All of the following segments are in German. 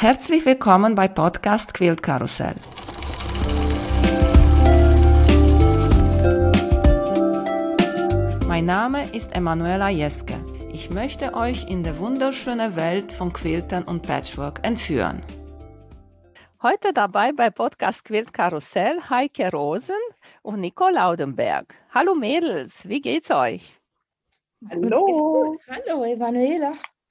Herzlich willkommen bei Podcast Quilt Karussell. Mein Name ist Emanuela Jeske. Ich möchte euch in die wunderschöne Welt von Quiltern und Patchwork entführen. Heute dabei bei Podcast Quilt Karussell Heike Rosen und Nicole Laudenberg. Hallo Mädels, wie geht's euch? Hallo. Hallo Emanuela.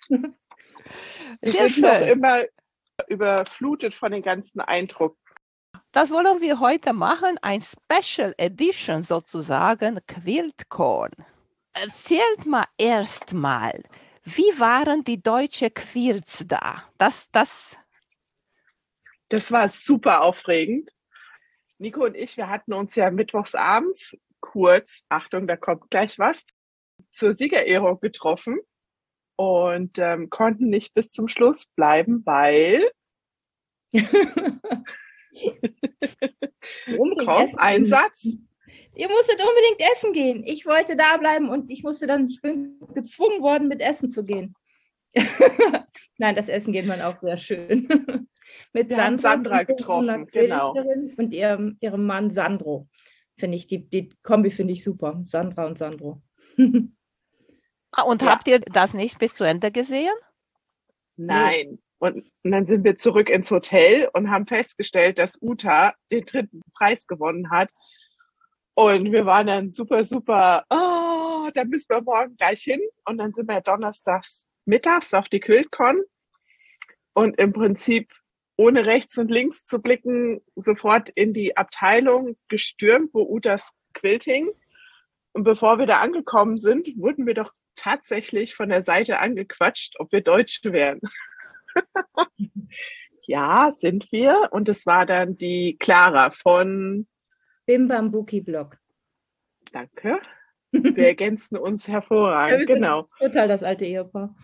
Sehr schön. Noch immer überflutet von den ganzen Eindruck. Das wollen wir heute machen, ein Special Edition sozusagen, Quiltcorn. Erzählt mal erstmal, wie waren die deutschen Quilts da? Das war super aufregend. Nico und ich, wir hatten uns ja mittwochs abends kurz, Achtung, da kommt gleich was, zur Siegerehrung getroffen und konnten nicht bis zum Schluss bleiben, weil Einsatz. Ihr musstet unbedingt essen gehen. Ich wollte da bleiben und ich bin gezwungen worden, mit essen zu gehen. Nein, das Essen geht man auch sehr schön. Wir haben Sandra getroffen, genau. Und ihrem Mann Sandro. Finde ich, die Kombi finde ich super. Sandra und Sandro. Und habt ihr das nicht bis zu Ende gesehen? Nein. Nee. Und dann sind wir zurück ins Hotel und haben festgestellt, dass Uta den 3. Preis gewonnen hat. Und wir waren dann super, da müssen wir morgen gleich hin. Und dann sind wir donnerstags mittags auf die Quiltcon und im Prinzip ohne rechts und links zu blicken, sofort in die Abteilung gestürmt, wo Utas Quilt hing. Und bevor wir da angekommen sind, wurden wir doch tatsächlich von der Seite angequatscht, ob wir Deutsche wären. Ja, sind wir. Und es war dann die Clara von Bim Bambuki Blog. Danke. Wir ergänzen uns hervorragend, ja, genau. Total das alte Ehepaar.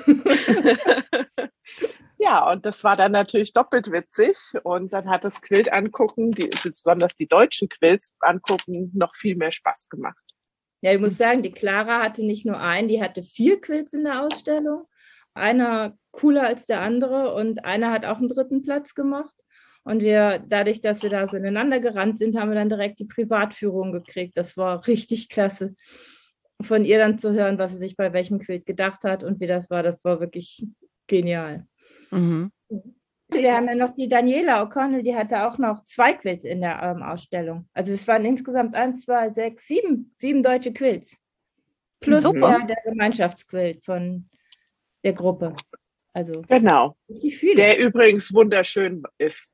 Ja, und das war dann natürlich doppelt witzig. Und dann hat das Quilt angucken, besonders die deutschen Quilts angucken, noch viel mehr Spaß gemacht. Ja, ich muss sagen, die Clara hatte nicht nur einen, die hatte 4 Quilts in der Ausstellung. Einer cooler als der andere und einer hat auch einen 3. Platz gemacht. Und dadurch, dass wir da so ineinander gerannt sind, haben wir dann direkt die Privatführung gekriegt. Das war richtig klasse, von ihr dann zu hören, was sie sich bei welchem Quilt gedacht hat und wie das war. Das war wirklich genial. Mhm. Wir haben ja noch die Daniela O'Connell, die hatte auch noch 2 Quilts in der Ausstellung. Also es waren insgesamt 1, 2, 6, 7 deutsche Quilts. Plus der Gemeinschaftsquilt von der Gruppe. Also genau. Der übrigens wunderschön ist.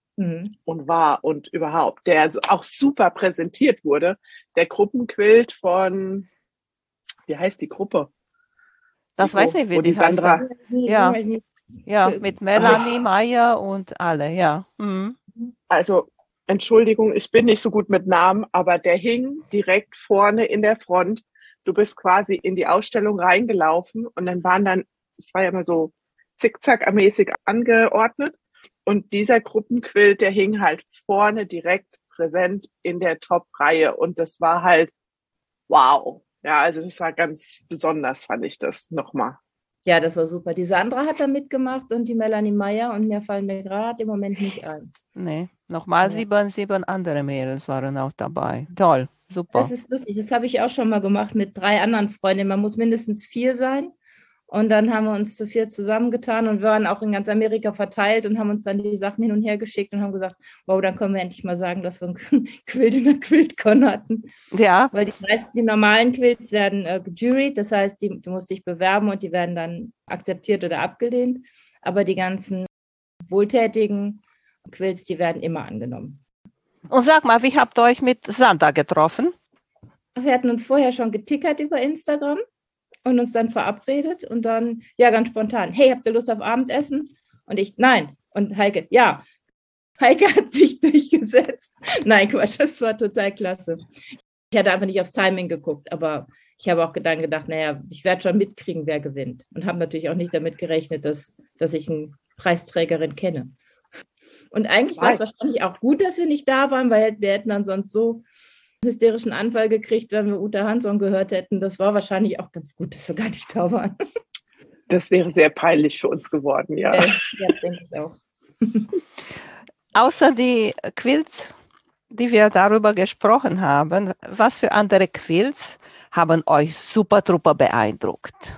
Und war und überhaupt, der auch super präsentiert wurde. Der Gruppenquilt von, wie heißt die Gruppe? Das weiß ich, wie die Sandra. Heißt. Ja, mit Melanie Meyer und alle, ja. Mhm. Also, Entschuldigung, ich bin nicht so gut mit Namen, aber der hing direkt vorne in der Front. Du bist quasi in die Ausstellung reingelaufen und dann es war ja immer so zickzack-mäßig angeordnet. Und dieser Gruppenquilt, der hing halt vorne direkt präsent in der Top-Reihe. Und das war halt wow. Ja, also das war ganz besonders, fand ich das nochmal. Ja, das war super. Die Sandra hat da mitgemacht und die Melanie Meyer und mir fallen mir gerade im Moment nicht ein. Nee, nochmal 7 andere Mädels waren auch dabei. Toll, super. Das ist lustig. Das habe ich auch schon mal gemacht mit 3 anderen Freundinnen. Man muss mindestens 4 sein. Und dann haben wir uns zu 4 zusammengetan und waren auch in ganz Amerika verteilt und haben uns dann die Sachen hin und her geschickt und haben gesagt, wow, dann können wir endlich mal sagen, dass wir einen Quilt in der Quiltcon hatten. Ja. Weil die normalen Quilts werden gejuried, das heißt, du musst dich bewerben und die werden dann akzeptiert oder abgelehnt. Aber die ganzen wohltätigen Quilts, die werden immer angenommen. Und sag mal, wie habt ihr euch mit Sandra getroffen? Wir hatten uns vorher schon getickert über Instagram. Und uns dann verabredet und dann, ja, ganz spontan, hey, habt ihr Lust auf Abendessen? Und ich, nein. Und Heike, ja. Heike hat sich durchgesetzt. Nein, Quatsch, das war total klasse. Ich hatte einfach nicht aufs Timing geguckt, aber ich habe auch dann gedacht, naja, ich werde schon mitkriegen, wer gewinnt. Und habe natürlich auch nicht damit gerechnet, dass ich eine Preisträgerin kenne. Und eigentlich war es wahrscheinlich auch gut, dass wir nicht da waren, weil wir hätten dann sonst so hysterischen Anfall gekriegt, wenn wir Uta Hansson gehört hätten. Das war wahrscheinlich auch ganz gut, dass wir gar nicht da waren. Das wäre sehr peinlich für uns geworden, ja. Ja, denke ich auch. Außer die Quilts, die wir darüber gesprochen haben, was für andere Quilts haben euch super duper beeindruckt?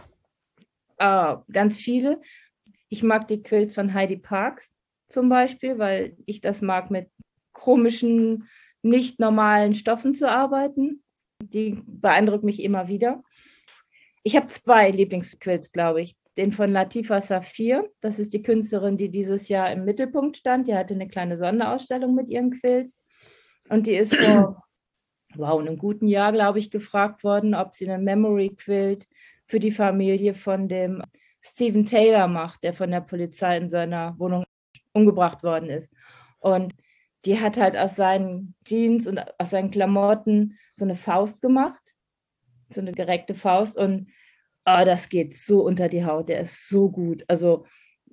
Ganz viele. Ich mag die Quilts von Heidi Parks zum Beispiel, weil ich das mag, mit komischen, nicht normalen Stoffen zu arbeiten. Die beeindrucken mich immer wieder. Ich habe 2 Lieblingsquilts, glaube ich. Den von Latifa Safir, das ist die Künstlerin, die dieses Jahr im Mittelpunkt stand. Die hatte eine kleine Sonderausstellung mit ihren Quilts. Und die ist vor einem guten Jahr, glaube ich, gefragt worden, ob sie einen Memory Quilt für die Familie von dem Stephen Taylor macht, der von der Polizei in seiner Wohnung umgebracht worden ist. Und die hat halt aus seinen Jeans und aus seinen Klamotten so eine Faust gemacht, so eine gereckte Faust. Und das geht so unter die Haut, der ist so gut. Also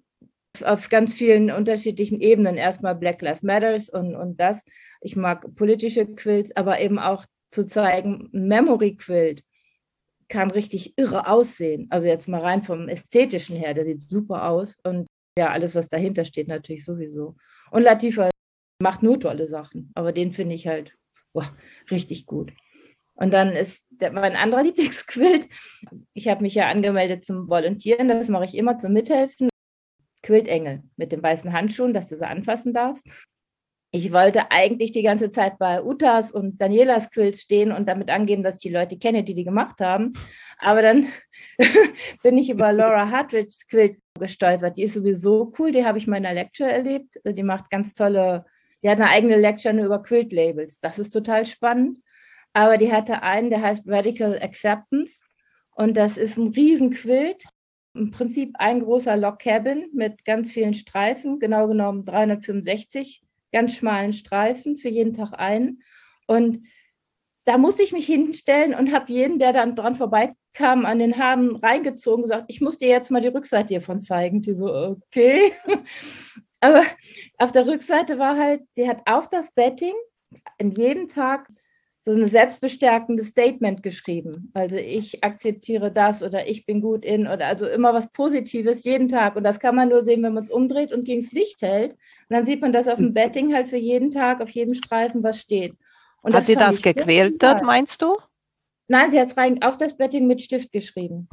auf ganz vielen unterschiedlichen Ebenen. Erstmal Black Lives Matters und das. Ich mag politische Quilts, aber eben auch zu zeigen, ein Memory Quilt kann richtig irre aussehen. Also jetzt mal rein vom Ästhetischen her, der sieht super aus. Und ja, alles, was dahinter steht, natürlich sowieso. Und Latifa macht nur tolle Sachen, aber den finde ich halt richtig gut. Und dann ist mein anderer Lieblingsquilt. Ich habe mich ja angemeldet zum Volontieren, das mache ich immer zum Mithelfen. Quiltengel mit den weißen Handschuhen, dass du sie anfassen darfst. Ich wollte eigentlich die ganze Zeit bei Utas und Danielas Quilts stehen und damit angeben, dass ich die Leute kenne, die gemacht haben. Aber dann bin ich über Laura Hartwigs Quilt gestolpert. Die ist sowieso cool, die habe ich mal in einer Lecture erlebt. Die macht ganz tolle, die hat eine eigene Lecture nur über Quilt-Labels. Das ist total spannend. Aber die hatte einen, der heißt Radical Acceptance. Und das ist ein Riesenquilt. Im Prinzip ein großer Log Cabin mit ganz vielen Streifen, genau genommen 365 ganz schmalen Streifen, für jeden Tag einen. Und da musste ich mich hinstellen und habe jeden, der dann dran vorbeikam, an den Haaren reingezogen und gesagt, ich muss dir jetzt mal die Rückseite hiervon zeigen. Die so, okay. Aber auf der Rückseite war halt, sie hat auf das Bedding an jedem Tag so ein selbstbestärkendes Statement geschrieben. Also ich akzeptiere das oder ich bin gut in oder also immer was Positives jeden Tag. Und das kann man nur sehen, wenn man es umdreht und gegen das Licht hält. Und dann sieht man, dass auf dem Bedding halt für jeden Tag, auf jedem Streifen was steht. Und hat sie das gequiltet, meinst du? Nein, sie hat es rein auf das Bedding mit Stift geschrieben.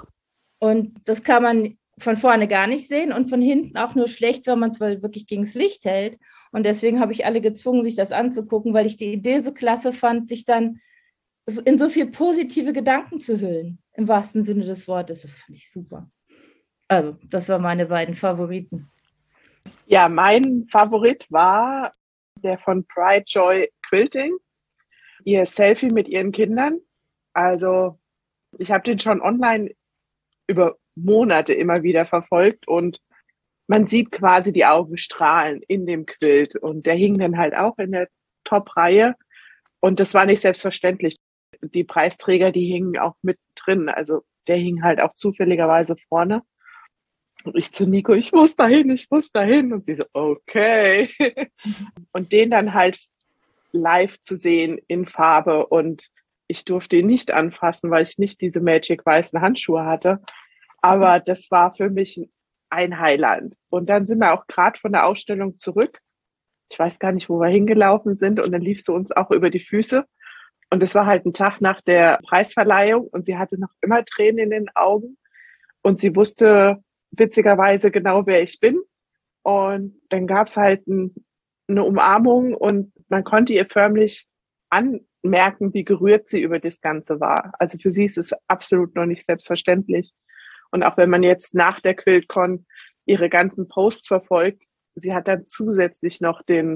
Und das kann man von vorne gar nicht sehen und von hinten auch nur schlecht, wenn man es wirklich gegen das Licht hält. Und deswegen habe ich alle gezwungen, sich das anzugucken, weil ich die Idee so klasse fand, sich dann in so viel positive Gedanken zu hüllen, im wahrsten Sinne des Wortes. Das fand ich super. Also, das waren meine beiden Favoriten. Ja, mein Favorit war der von Pride Joy Quilting. Ihr Selfie mit ihren Kindern. Also, ich habe den schon online über Monate immer wieder verfolgt und man sieht quasi die Augen strahlen in dem Quilt und der hing dann halt auch in der Top-Reihe und das war nicht selbstverständlich. Die Preisträger, die hingen auch mit drin, also der hing halt auch zufälligerweise vorne. Und ich zu Nico, ich muss dahin. Und sie so, okay. Und den dann halt live zu sehen in Farbe und ich durfte ihn nicht anfassen, weil ich nicht diese Magic weißen Handschuhe hatte. Aber das war für mich ein Highlight. Und dann sind wir auch gerade von der Ausstellung zurück. Ich weiß gar nicht, wo wir hingelaufen sind. Und dann lief sie uns auch über die Füße. Und es war halt ein Tag nach der Preisverleihung. Und sie hatte noch immer Tränen in den Augen. Und sie wusste witzigerweise genau, wer ich bin. Und dann gab es halt eine Umarmung. Und man konnte ihr förmlich anmerken, wie gerührt sie über das Ganze war. Also für sie ist es absolut noch nicht selbstverständlich. Und auch wenn man jetzt nach der QuiltCon ihre ganzen Posts verfolgt, sie hat dann zusätzlich noch den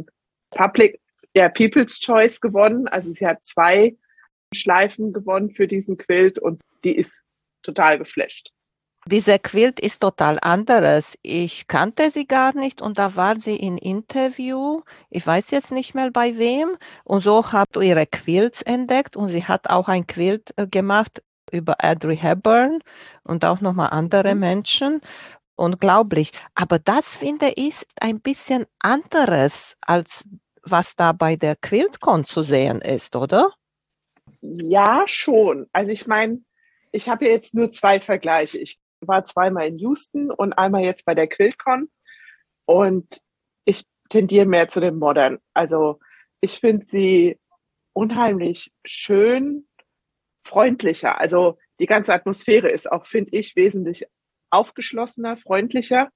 People's Choice gewonnen. Also sie hat 2 Schleifen gewonnen für diesen Quilt und die ist total geflasht. Diese Quilt ist total anderes. Ich kannte sie gar nicht und da war sie in Interview. Ich weiß jetzt nicht mehr bei wem. Und so habe ich ihre Quilts entdeckt und sie hat auch ein Quilt gemacht über Audrey Hepburn und auch nochmal andere Menschen. Unglaublich. Aber das, finde ich, ist ein bisschen anderes, als was da bei der QuiltCon zu sehen ist, oder? Ja, schon. Also ich meine, ich habe jetzt nur 2 Vergleiche. Ich war zweimal in Houston und einmal jetzt bei der QuiltCon. Und ich tendiere mehr zu dem Modern. Also ich finde sie unheimlich schön, freundlicher. Also die ganze Atmosphäre ist auch, finde ich, wesentlich aufgeschlossener, freundlicher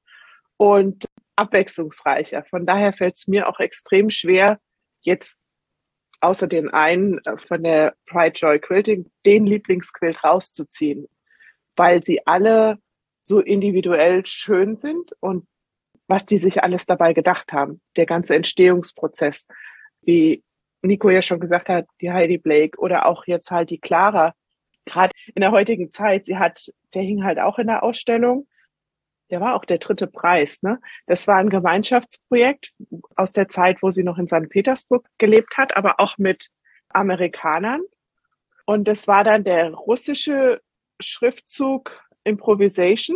und abwechslungsreicher. Von daher fällt es mir auch extrem schwer, jetzt außer den einen von der Pride Joy Quilting den Lieblingsquilt rauszuziehen, weil sie alle so individuell schön sind und was die sich alles dabei gedacht haben. Der ganze Entstehungsprozess, wie Nico ja schon gesagt hat, die Heidi Blake oder auch jetzt halt die Clara, gerade in der heutigen Zeit, der hing halt auch in der Ausstellung. Der war auch der 3. Preis, ne? Das war ein Gemeinschaftsprojekt aus der Zeit, wo sie noch in St. Petersburg gelebt hat, aber auch mit Amerikanern. Und das war dann der russische Schriftzug Improvisation,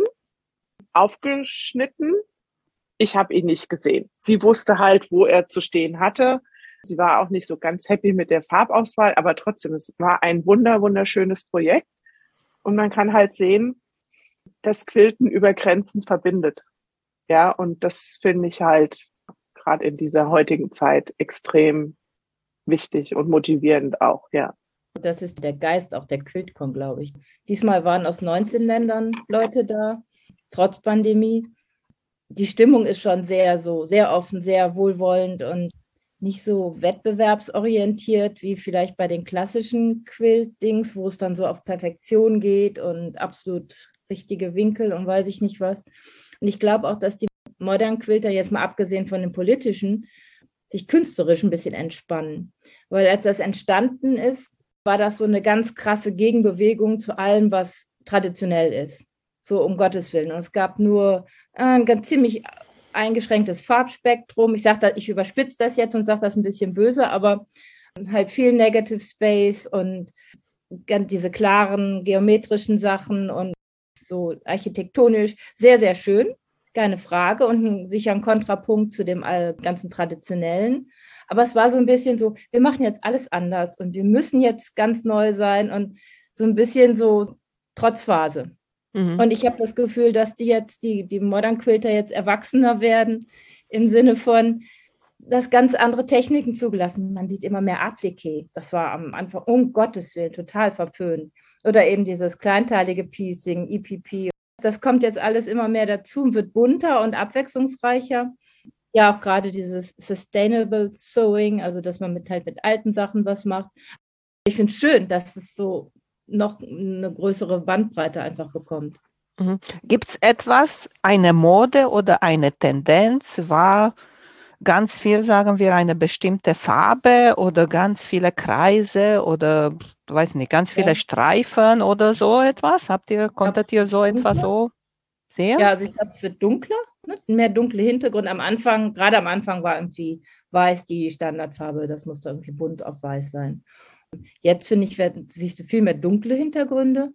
aufgeschnitten. Ich habe ihn nicht gesehen. Sie wusste halt, wo er zu stehen hatte. Sie war auch nicht so ganz happy mit der Farbauswahl, aber trotzdem, es war ein wunderschönes Projekt. Und man kann halt sehen, dass Quilten über Grenzen verbindet. Ja, und das finde ich halt gerade in dieser heutigen Zeit extrem wichtig und motivierend auch, ja. Das ist der Geist auch der QuiltCon, glaube ich. Diesmal waren aus 19 Ländern Leute da, trotz Pandemie. Die Stimmung ist schon sehr offen, sehr wohlwollend und nicht so wettbewerbsorientiert wie vielleicht bei den klassischen Quilt-Dings, wo es dann so auf Perfektion geht und absolut richtige Winkel und weiß ich nicht was. Und ich glaube auch, dass die modernen Quilter, jetzt mal abgesehen von den politischen, sich künstlerisch ein bisschen entspannen. Weil als das entstanden ist, war das so eine ganz krasse Gegenbewegung zu allem, was traditionell ist. So um Gottes Willen. Und es gab nur ein ganz ziemlich eingeschränktes Farbspektrum. Ich überspitze das jetzt und sage das ein bisschen böse, aber halt viel Negative Space und diese klaren geometrischen Sachen und so architektonisch sehr, sehr schön, keine Frage, und sicher ein Kontrapunkt zu dem ganzen Traditionellen. Aber es war so ein bisschen so, wir machen jetzt alles anders und wir müssen jetzt ganz neu sein und so ein bisschen so Trotzphase. Mhm. Und ich habe das Gefühl, dass die Modern Quilter jetzt erwachsener werden, im Sinne von, dass ganz andere Techniken zugelassen. Man sieht immer mehr Appliqué. Das war am Anfang, um Gottes Willen, total verpönt. Oder eben dieses kleinteilige Piecing, EPP. Das kommt jetzt alles immer mehr dazu und wird bunter und abwechslungsreicher. Ja, auch gerade dieses Sustainable Sewing, also dass man mit alten Sachen was macht. Ich finde es schön, dass es so noch eine größere Bandbreite einfach bekommt. Mhm. Gibt es etwas, eine Mode oder eine Tendenz, war ganz viel, sagen wir, eine bestimmte Farbe oder ganz viele Kreise oder, weiß nicht, ganz viele Streifen oder so etwas? Konntet ihr so etwas so sehen? Ja, also ich glaube, es wird dunkler, ne? Mehr dunkle Hintergrund. Gerade am Anfang war irgendwie weiß die Standardfarbe, das musste irgendwie bunt auf weiß sein. Jetzt, finde ich, siehst du viel mehr dunkle Hintergründe.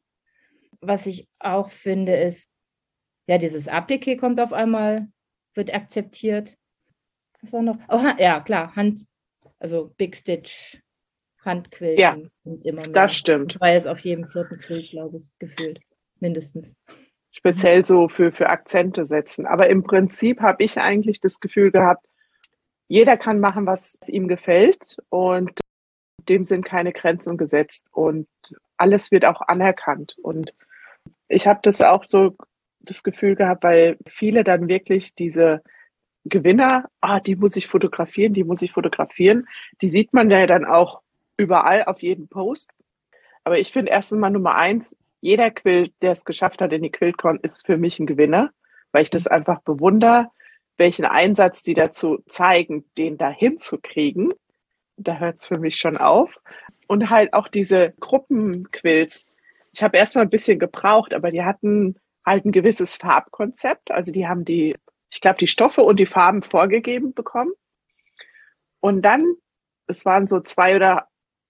Was ich auch finde, ist, ja, dieses Appliqué kommt auf einmal, wird akzeptiert. Was war noch? Oh, ja, klar, also Big Stitch, Handquilt. Ja, und immer mehr. Das stimmt. Das war jetzt auf jedem 4. Quilt, glaube ich, gefühlt, mindestens. Speziell so für Akzente setzen. Aber im Prinzip habe ich eigentlich das Gefühl gehabt, jeder kann machen, was ihm gefällt und dem sind keine Grenzen gesetzt und alles wird auch anerkannt. Und ich habe das auch so das Gefühl gehabt, weil viele dann wirklich diese Gewinner, die muss ich fotografieren, die sieht man ja dann auch überall auf jedem Post. Aber ich finde erstens mal Nummer 1, jeder Quilt, der es geschafft hat in die QuiltCon, ist für mich ein Gewinner, weil ich das einfach bewundere, welchen Einsatz die dazu zeigen, den da hinzukriegen. Da hört es für mich schon auf. Und halt auch diese Gruppenquilts. Ich habe erstmal ein bisschen gebraucht, aber die hatten halt ein gewisses Farbkonzept. Also die haben die Stoffe und die Farben vorgegeben bekommen. Und dann, es waren so 2 oder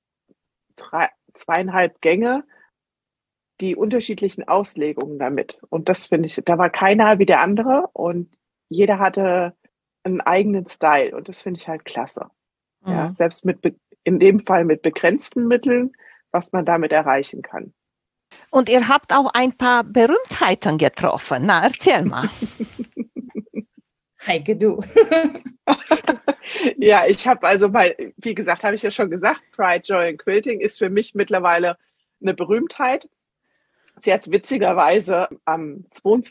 2,5 Gänge, die unterschiedlichen Auslegungen damit. Und das finde ich, da war keiner wie der andere und jeder hatte einen eigenen Style. Und das finde ich halt klasse. Mhm. Ja, selbst in dem Fall mit begrenzten Mitteln, was man damit erreichen kann. Und ihr habt auch ein paar Berühmtheiten getroffen. Na, erzähl mal. Heike, du. Ja, ich habe also wie gesagt, habe ich ja schon gesagt, Pride, Joy and Quilting ist für mich mittlerweile eine Berühmtheit. Sie hat witzigerweise am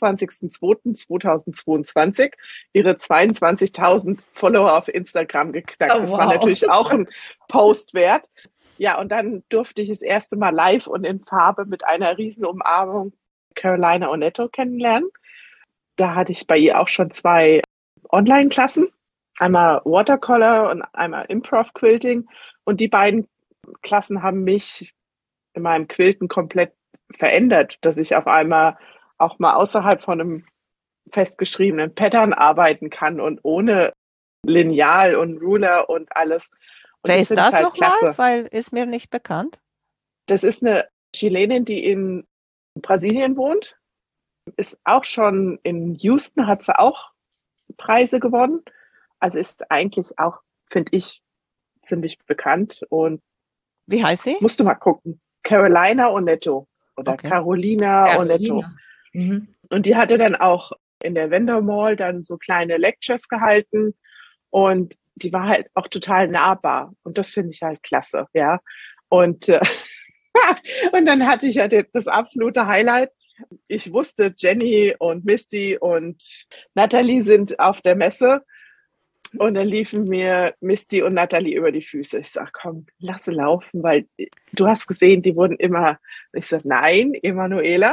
22.02.2022 ihre 22.000 Follower auf Instagram geknackt. Oh, das war natürlich auch ein Post wert. Ja, und dann durfte ich das erste Mal live und in Farbe mit einer riesen Umarmung Carolina Onetto kennenlernen. Da hatte ich bei ihr auch schon 2 Online-Klassen, einmal Watercolor und einmal Improv-Quilting. Und die beiden Klassen haben mich in meinem Quilten komplett verändert, dass ich auf einmal auch mal außerhalb von einem festgeschriebenen Pattern arbeiten kann und ohne Lineal und Ruler und alles. Und Wer ist das halt nochmal? klasse. Weil ist mir nicht bekannt. Das ist eine Chilenin, die in Brasilien wohnt. Ist auch schon in Houston, hat sie auch Preise gewonnen. Also ist eigentlich auch, finde ich, ziemlich bekannt. Und wie heißt sie? musst du mal gucken. Carolina Onetto oder okay. Carolina Onetto. Mhm. Und die hatte dann auch in der Vendor Mall dann so kleine Lectures gehalten und die war halt auch total nahbar. Und das finde ich halt klasse, ja. Und, und dann hatte ich ja das absolute Highlight. Ich wusste, Jenny und Misty und Natalie sind auf der Messe. Und dann liefen mir Misty und Natalie über die Füße. Ich sag, komm, lass sie laufen, weil du hast gesehen, die wurden immer. Ich sag, nein, Emanuela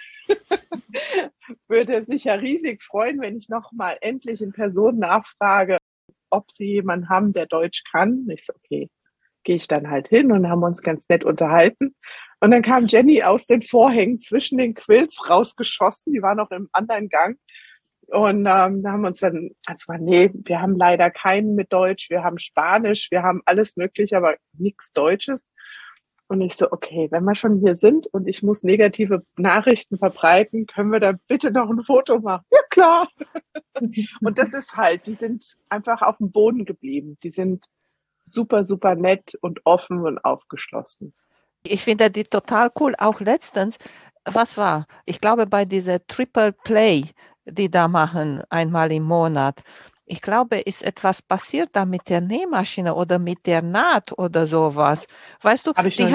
würde sich ja riesig freuen, wenn ich noch mal endlich in Person nachfrage, ob sie jemanden haben, der Deutsch kann. Ich sag, okay, gehe ich dann halt hin und haben uns ganz nett unterhalten. Und dann kam Jenny aus den Vorhängen zwischen den Quills rausgeschossen. Die war noch im anderen Gang. Und da haben wir uns dann, nee, wir haben leider keinen mit Deutsch, wir haben Spanisch, wir haben alles Mögliche, aber nichts Deutsches. Und ich so, okay, wenn wir schon hier sind und ich muss negative Nachrichten verbreiten, können wir da bitte noch ein Foto machen? Ja, klar. Und das ist halt, die sind einfach auf dem Boden geblieben. Die sind super, super nett und offen und aufgeschlossen. Ich finde die total cool. Auch letztens, was war? Ich glaube, bei dieser Triple Play, die da machen, einmal im Monat. Ich glaube, ist etwas passiert da mit der Nähmaschine oder mit der Naht oder sowas. Weißt du,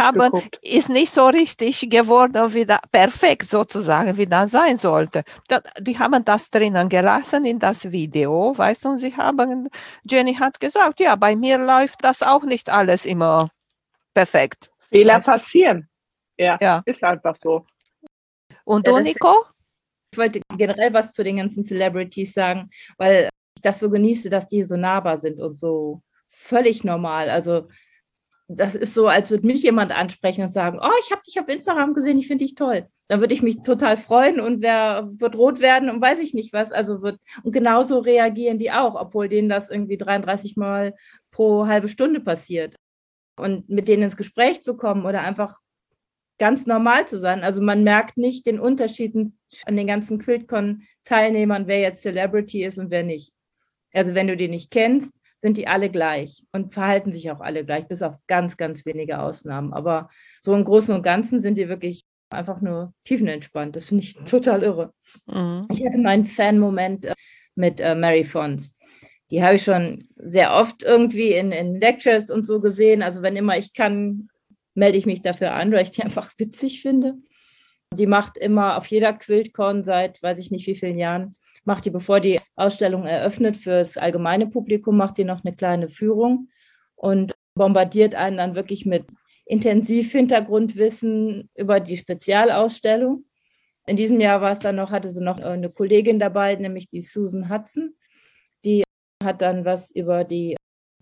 ist nicht so richtig geworden, wie da, perfekt sozusagen, wie das sein sollte. Die haben das drinnen gelassen in das Video, weißt du, und Jenny hat gesagt, ja, bei mir läuft das auch nicht alles immer perfekt. Fehler passieren. Ja, ist einfach so. Und du, Nico? Ich wollte generell was zu den ganzen Celebrities sagen, weil ich das so genieße, dass die so nahbar sind und so völlig normal. Also das ist so, als würde mich jemand ansprechen und sagen, oh, ich habe dich auf Instagram gesehen, ich finde dich toll. Dann würde ich mich total freuen und wer wird rot werden und weiß ich nicht was. Und genauso reagieren die auch, obwohl denen das irgendwie 33 Mal pro halbe Stunde passiert. Und mit denen ins Gespräch zu kommen oder einfach ganz normal zu sein. Also man merkt nicht den Unterschied an den ganzen QuiltCon-Teilnehmern, wer jetzt Celebrity ist und wer nicht. Also wenn du die nicht kennst, sind die alle gleich und verhalten sich auch alle gleich, bis auf ganz, ganz wenige Ausnahmen. Aber so im Großen und Ganzen sind die wirklich einfach nur tiefenentspannt. Das finde ich total irre. Mhm. Ich hatte meinen Fan-Moment mit Mary Fons. Die habe ich schon sehr oft irgendwie in Lectures und so gesehen. Also wenn immer ich kann, melde ich mich dafür an, weil ich die einfach witzig finde. Die macht immer auf jeder QuiltCon seit, weiß ich nicht wie vielen Jahren, macht die, bevor die Ausstellung eröffnet für das allgemeine Publikum, macht die noch eine kleine Führung und bombardiert einen dann wirklich mit intensiv Hintergrundwissen über die Spezialausstellung. In diesem Jahr hatte sie noch eine Kollegin dabei, nämlich die Susan Hudson. Die hat dann was über die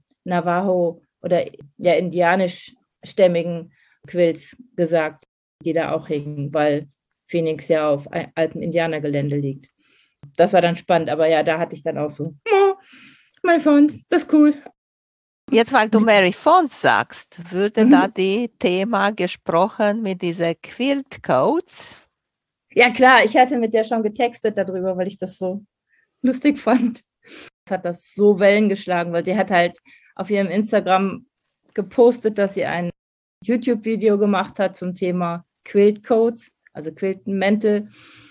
Navajo oder ja indianischstämmigen Quilts gesagt, die da auch hingen, weil Phoenix ja auf altem Indianergelände liegt. Das war dann spannend, aber ja, da hatte ich dann auch so, Mary Fons, das ist cool. Jetzt, weil du Mary Fons sagst, würde da die Thema gesprochen mit diesen Quilt-Codes? Ja klar, ich hatte mit der schon getextet darüber, weil ich das so lustig fand. Hat das so Wellen geschlagen, weil sie hat halt auf ihrem Instagram gepostet, dass sie ein YouTube-Video gemacht hat zum Thema Quilt-Codes Also Quiltmäntel,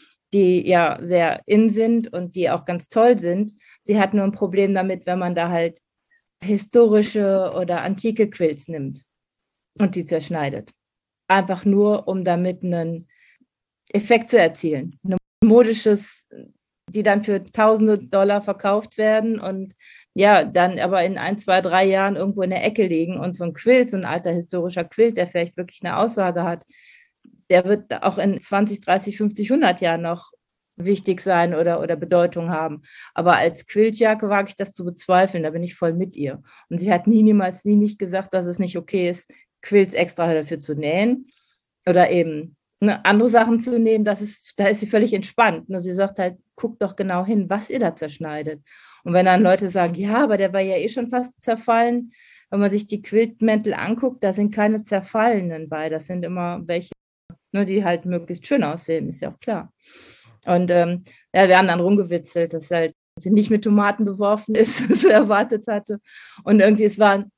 die ja sehr in sind und die auch ganz toll sind. Sie hat nur ein Problem damit, wenn man da halt historische oder antike Quilts nimmt und die zerschneidet. Einfach nur, um damit einen Effekt zu erzielen. Ein modisches, die dann für tausende Dollar verkauft werden und ja, dann aber in 1, 2, 3 Jahren irgendwo in der Ecke liegen und so ein Quilt, so ein alter historischer Quilt, der vielleicht wirklich eine Aussage hat, der wird auch in 20, 30, 50, 100 Jahren noch wichtig sein oder Bedeutung haben. Aber als Quiltjacke wage ich das zu bezweifeln, da bin ich voll mit ihr. Und sie hat niemals nicht gesagt, dass es nicht okay ist, Quilts extra dafür zu nähen oder eben andere Sachen zu nehmen, da ist sie völlig entspannt. Sie sagt halt, guckt doch genau hin, was ihr da zerschneidet. Und wenn dann Leute sagen, ja, aber der war ja eh schon fast zerfallen, wenn man sich die Quiltmäntel anguckt, da sind keine zerfallenen bei, das sind immer welche, die halt möglichst schön aussehen, ist ja auch klar. Und ja, wir haben dann rumgewitzelt, dass halt sie nicht mit Tomaten beworfen ist, so erwartet hatte. Und irgendwie, es waren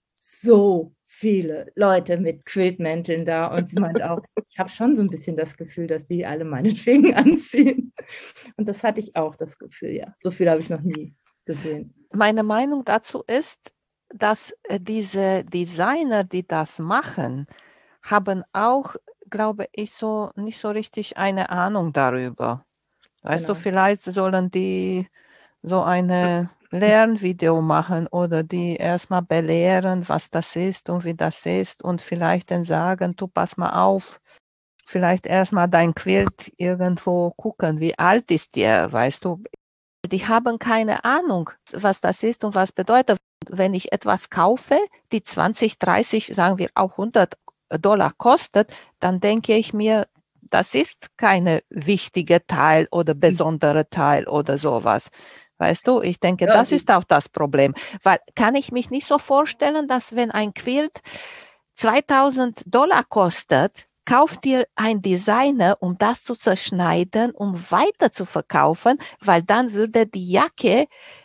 so viele Leute mit Quiltmänteln da und sie meint auch, ich habe schon so ein bisschen das Gefühl, dass sie alle meinetwegen anziehen. Und das hatte ich auch, das Gefühl, ja. So viel habe ich noch nie gesehen. Meine Meinung dazu ist, dass diese Designer, die das machen, haben auch, glaube ich, so nicht so richtig eine Ahnung darüber. Weißt du, vielleicht sollen die so eine Lernvideo machen oder die erstmal belehren, was das ist und wie das ist und vielleicht dann sagen, du pass mal auf, vielleicht erstmal dein Quilt irgendwo gucken, wie alt ist der, weißt du. Die haben keine Ahnung, was das ist und was bedeutet. Wenn ich etwas kaufe, die 20, 30, sagen wir auch $100 kostet, dann denke ich mir, das ist keine wichtige Teil oder besondere Teil oder sowas. Weißt du, ich denke, ja, das ist auch das Problem. Weil kann ich mich nicht so vorstellen, dass wenn ein Quilt $2000 kostet, kauft dir ein Designer, um das zu zerschneiden, um weiter zu verkaufen, weil dann würde die Jacke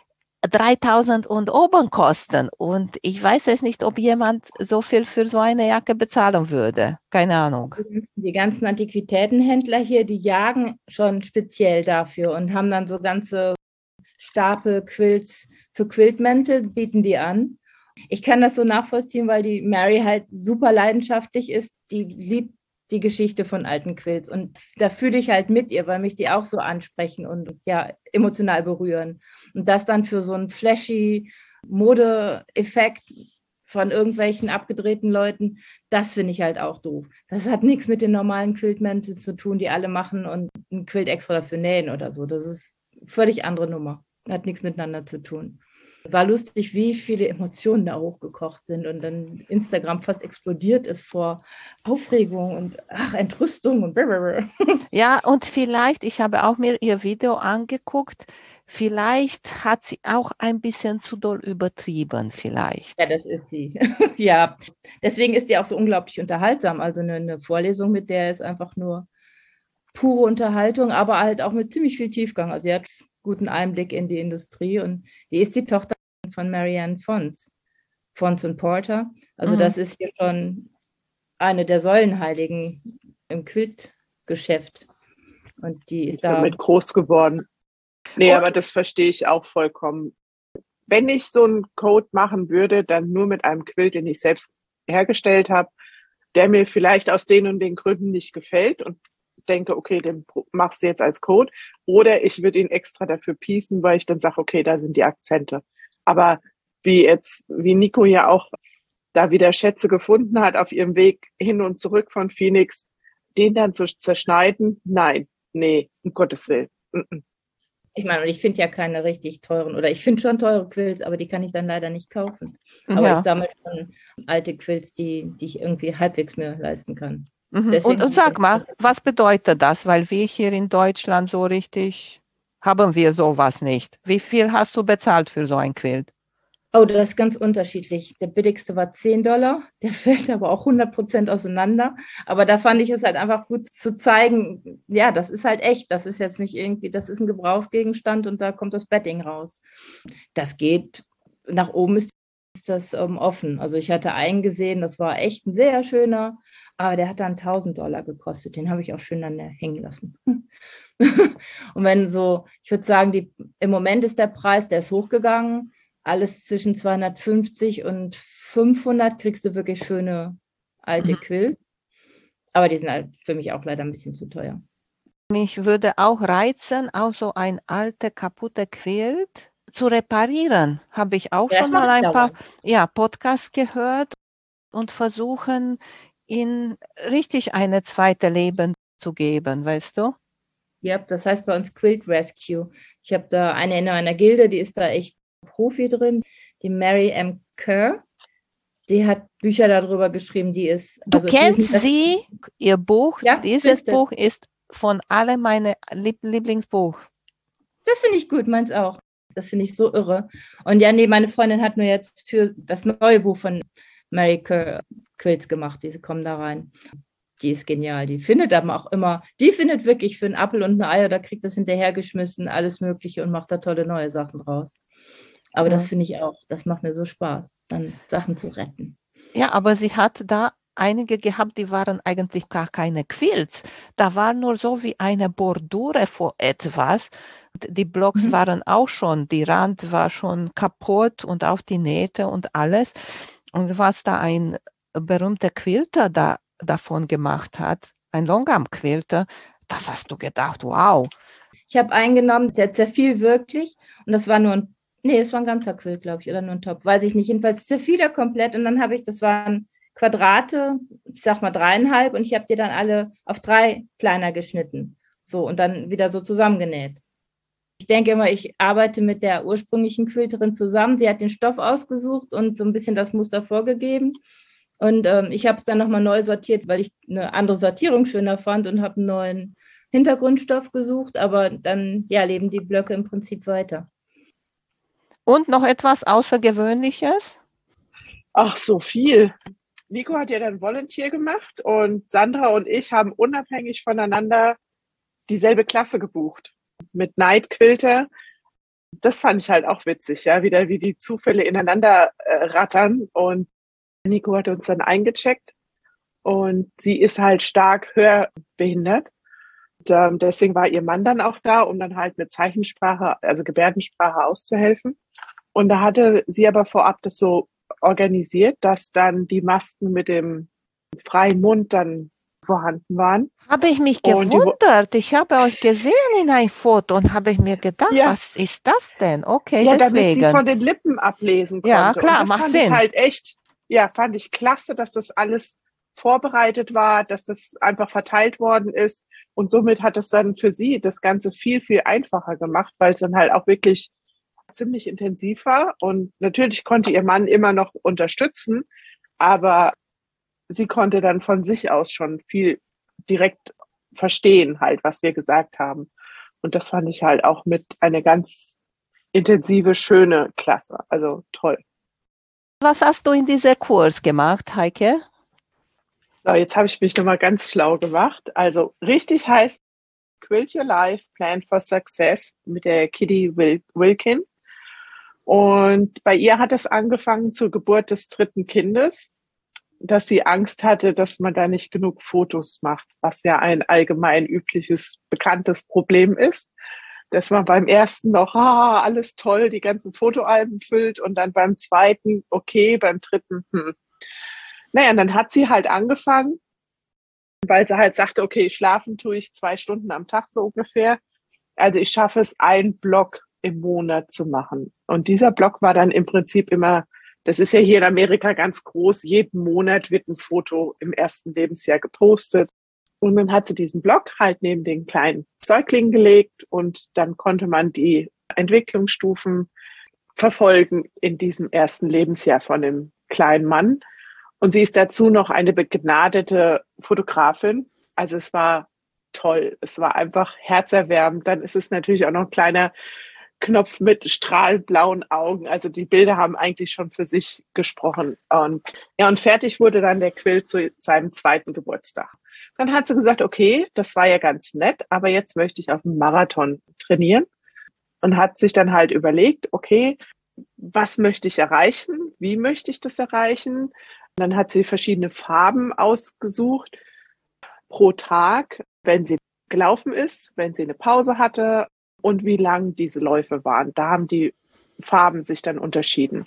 3000 und oben kosten. Und ich weiß es nicht, ob jemand so viel für so eine Jacke bezahlen würde. Keine Ahnung. Die ganzen Antiquitätenhändler hier, die jagen schon speziell dafür und haben dann so ganze Stapel Quilts für Quiltmäntel, bieten die an. Ich kann das so nachvollziehen, weil die Mary halt super leidenschaftlich ist. Die liebt die Geschichte von alten Quilts und da fühle ich halt mit ihr, weil mich die auch so ansprechen und ja, emotional berühren. Und das dann für so einen flashy Mode-Effekt von irgendwelchen abgedrehten Leuten, das finde ich halt auch doof. Das hat nichts mit den normalen Quiltmänteln zu tun, die alle machen und ein Quilt extra dafür nähen oder so. Das ist eine völlig andere Nummer. Hat nichts miteinander zu tun. War lustig, wie viele Emotionen da hochgekocht sind und dann Instagram fast explodiert ist vor Aufregung und Entrüstung und blablabla. Ja, und vielleicht, ich habe auch mir ihr Video angeguckt, vielleicht hat sie auch ein bisschen zu doll übertrieben, vielleicht. Ja, das ist sie. Ja, deswegen ist die auch so unglaublich unterhaltsam. Also eine Vorlesung mit der ist einfach nur pure Unterhaltung, aber halt auch mit ziemlich viel Tiefgang. Also sie hat guten Einblick in die Industrie und die ist die Tochter von Marianne Fons und Porter. Also das ist hier schon eine der Säulenheiligen im Quiltgeschäft. Und die ist damit groß geworden. Nee, aber das verstehe ich auch vollkommen. Wenn ich so einen Code machen würde, dann nur mit einem Quilt, den ich selbst hergestellt habe, der mir vielleicht aus den und den Gründen nicht gefällt und denke, okay, den machst du jetzt als Code. Oder ich würde ihn extra dafür piecen, weil ich dann sage, okay, da sind die Akzente. Aber wie Nico ja auch da wieder Schätze gefunden hat auf ihrem Weg hin und zurück von Phoenix, den dann zu zerschneiden, nee, um Gottes Willen. Ich meine, ich finde ja keine richtig teuren, oder ich finde schon teure Quilts, aber die kann ich dann leider nicht kaufen. Aber ich sammle schon alte Quilts, die ich irgendwie halbwegs mir leisten kann. Und sag mal, was bedeutet das? Weil wir hier in Deutschland so richtig haben wir sowas nicht. Wie viel hast du bezahlt für so ein Quilt? Oh, das ist ganz unterschiedlich. Der billigste war $10, der fällt aber auch 100% auseinander. Aber da fand ich es halt einfach gut zu zeigen, ja, das ist halt echt. Das ist jetzt nicht irgendwie, das ist ein Gebrauchsgegenstand und da kommt das Bedding raus. Das geht, nach oben ist ist das offen. Also ich hatte einen gesehen, das war echt ein sehr schöner, aber der hat dann $1.000 gekostet. Den habe ich auch schön dann hängen lassen. Und wenn so, ich würde sagen, im Moment ist der Preis, der ist hochgegangen. Alles zwischen 250 und 500 kriegst du wirklich schöne alte Quilts. Aber die sind halt für mich auch leider ein bisschen zu teuer. Mich würde auch reizen, auch so ein alte, kaputte Quilt zu reparieren. Habe ich auch schon mal ein paar Podcasts gehört und versuchen, ihnen richtig eine zweite Leben zu geben, weißt du? Ja, das heißt bei uns Quilt Rescue. Ich habe da eine in einer Gilde, die ist da echt Profi drin, die Mary M. Kerr. Die hat Bücher darüber geschrieben, die ist... Du kennst sie, ihr Buch, ja, dieses Buch ist von alle meine Lieblingsbuch. Das finde ich gut, meins auch. Das finde ich so irre. Und ja, nee, meine Freundin hat nur jetzt für das neue Buch von Mary Kerr Quilts gemacht, diese kommen da rein. Die ist genial, die findet aber auch immer, die findet wirklich für einen Apfel und ein Ei oder kriegt das hinterhergeschmissen, alles Mögliche und macht da tolle neue Sachen draus. Aber das finde ich auch, das macht mir so Spaß, dann Sachen zu retten. Ja, aber sie hat da einige gehabt, die waren eigentlich gar keine Quilts. Da war nur so wie eine Bordure vor etwas. Die Blocks waren auch schon, die Rand war schon kaputt und auch die Nähte und alles. Und was da ein berühmter Quilter davon gemacht hat, ein Longarm-Quilter, das hast du gedacht, wow. Ich habe einen genommen, der zerfiel wirklich und das war nur es war ein ganzer Quilt, glaube ich, oder nur ein Top, weiß ich nicht. Jedenfalls zerfiel er komplett und dann das waren Quadrate, ich sag mal 3,5 und ich habe die dann alle auf 3 kleiner geschnitten. So und dann wieder so zusammengenäht. Ich denke immer, ich arbeite mit der ursprünglichen Quilterin zusammen. Sie hat den Stoff ausgesucht und so ein bisschen das Muster vorgegeben. Und ich habe es dann nochmal neu sortiert, weil ich eine andere Sortierung schöner fand und habe einen neuen Hintergrundstoff gesucht. Aber dann leben die Blöcke im Prinzip weiter. Und noch etwas Außergewöhnliches? Ach, so viel. Nico hat ja dann Volunteer gemacht und Sandra und ich haben unabhängig voneinander dieselbe Klasse gebucht mit Night Quilter. Das fand ich halt auch witzig, ja, wieder wie die Zufälle ineinander rattern. Und Nico hat uns dann eingecheckt und sie ist halt stark hörbehindert. Und, deswegen war ihr Mann dann auch da, um dann halt mit Zeichensprache, also Gebärdensprache auszuhelfen. Und da hatte sie aber vorab das so organisiert, dass dann die Masken mit dem freien Mund dann vorhanden waren. Habe ich mich gewundert. Ich habe euch gesehen in ein Foto und habe ich mir gedacht, was ist das denn? Okay, ja, deswegen. Damit sie von den Lippen ablesen konnte. Ja, klar, und das macht Sinn. Ich halt echt, fand ich klasse, dass das alles vorbereitet war, dass das einfach verteilt worden ist. Und somit hat es dann für sie das Ganze viel, viel einfacher gemacht, weil es dann halt auch wirklich ziemlich intensiv war. Und natürlich konnte ihr Mann immer noch unterstützen, aber sie konnte dann von sich aus schon viel direkt verstehen, halt, was wir gesagt haben. Und das fand ich halt auch mit eine ganz intensive, schöne Klasse. Also toll. Was hast du in diesem Kurs gemacht, Heike? So, jetzt habe ich mich nochmal ganz schlau gemacht. Also richtig heißt Quilt Your Life, Plan for Success mit der Kitty Wilkin. Und bei ihr hat es angefangen zur Geburt des 3. Kindes, dass sie Angst hatte, dass man da nicht genug Fotos macht, was ja ein allgemein übliches, bekanntes Problem ist, dass man beim ersten noch, alles toll, die ganzen Fotoalben füllt und dann beim zweiten, okay, beim dritten, Naja, und dann hat sie halt angefangen, weil sie halt sagte, okay, schlafen tue ich 2 Stunden am Tag so ungefähr. Also ich schaffe es, einen Block im Monat zu machen. Und dieser Block war dann im Prinzip immer, das ist ja hier in Amerika ganz groß, jeden Monat wird ein Foto im ersten Lebensjahr gepostet. Und dann hat sie diesen Block halt neben den kleinen Säugling gelegt und dann konnte man die Entwicklungsstufen verfolgen in diesem ersten Lebensjahr von dem kleinen Mann. Und sie ist dazu noch eine begnadete Fotografin. Also es war toll. Es war einfach herzerwärmend. Dann ist es natürlich auch noch ein kleiner Knopf mit strahlend blauen Augen. Also die Bilder haben eigentlich schon für sich gesprochen. Und fertig wurde dann der Quilt zu seinem 2. Geburtstag. Dann hat sie gesagt, okay, das war ja ganz nett, aber jetzt möchte ich auf einen Marathon trainieren und hat sich dann halt überlegt, okay, was möchte ich erreichen? wie möchte ich das erreichen? Und dann hat sie verschiedene Farben ausgesucht pro Tag, wenn sie gelaufen ist, wenn sie eine Pause hatte und wie lang diese Läufe waren. Da haben die Farben sich dann unterschieden.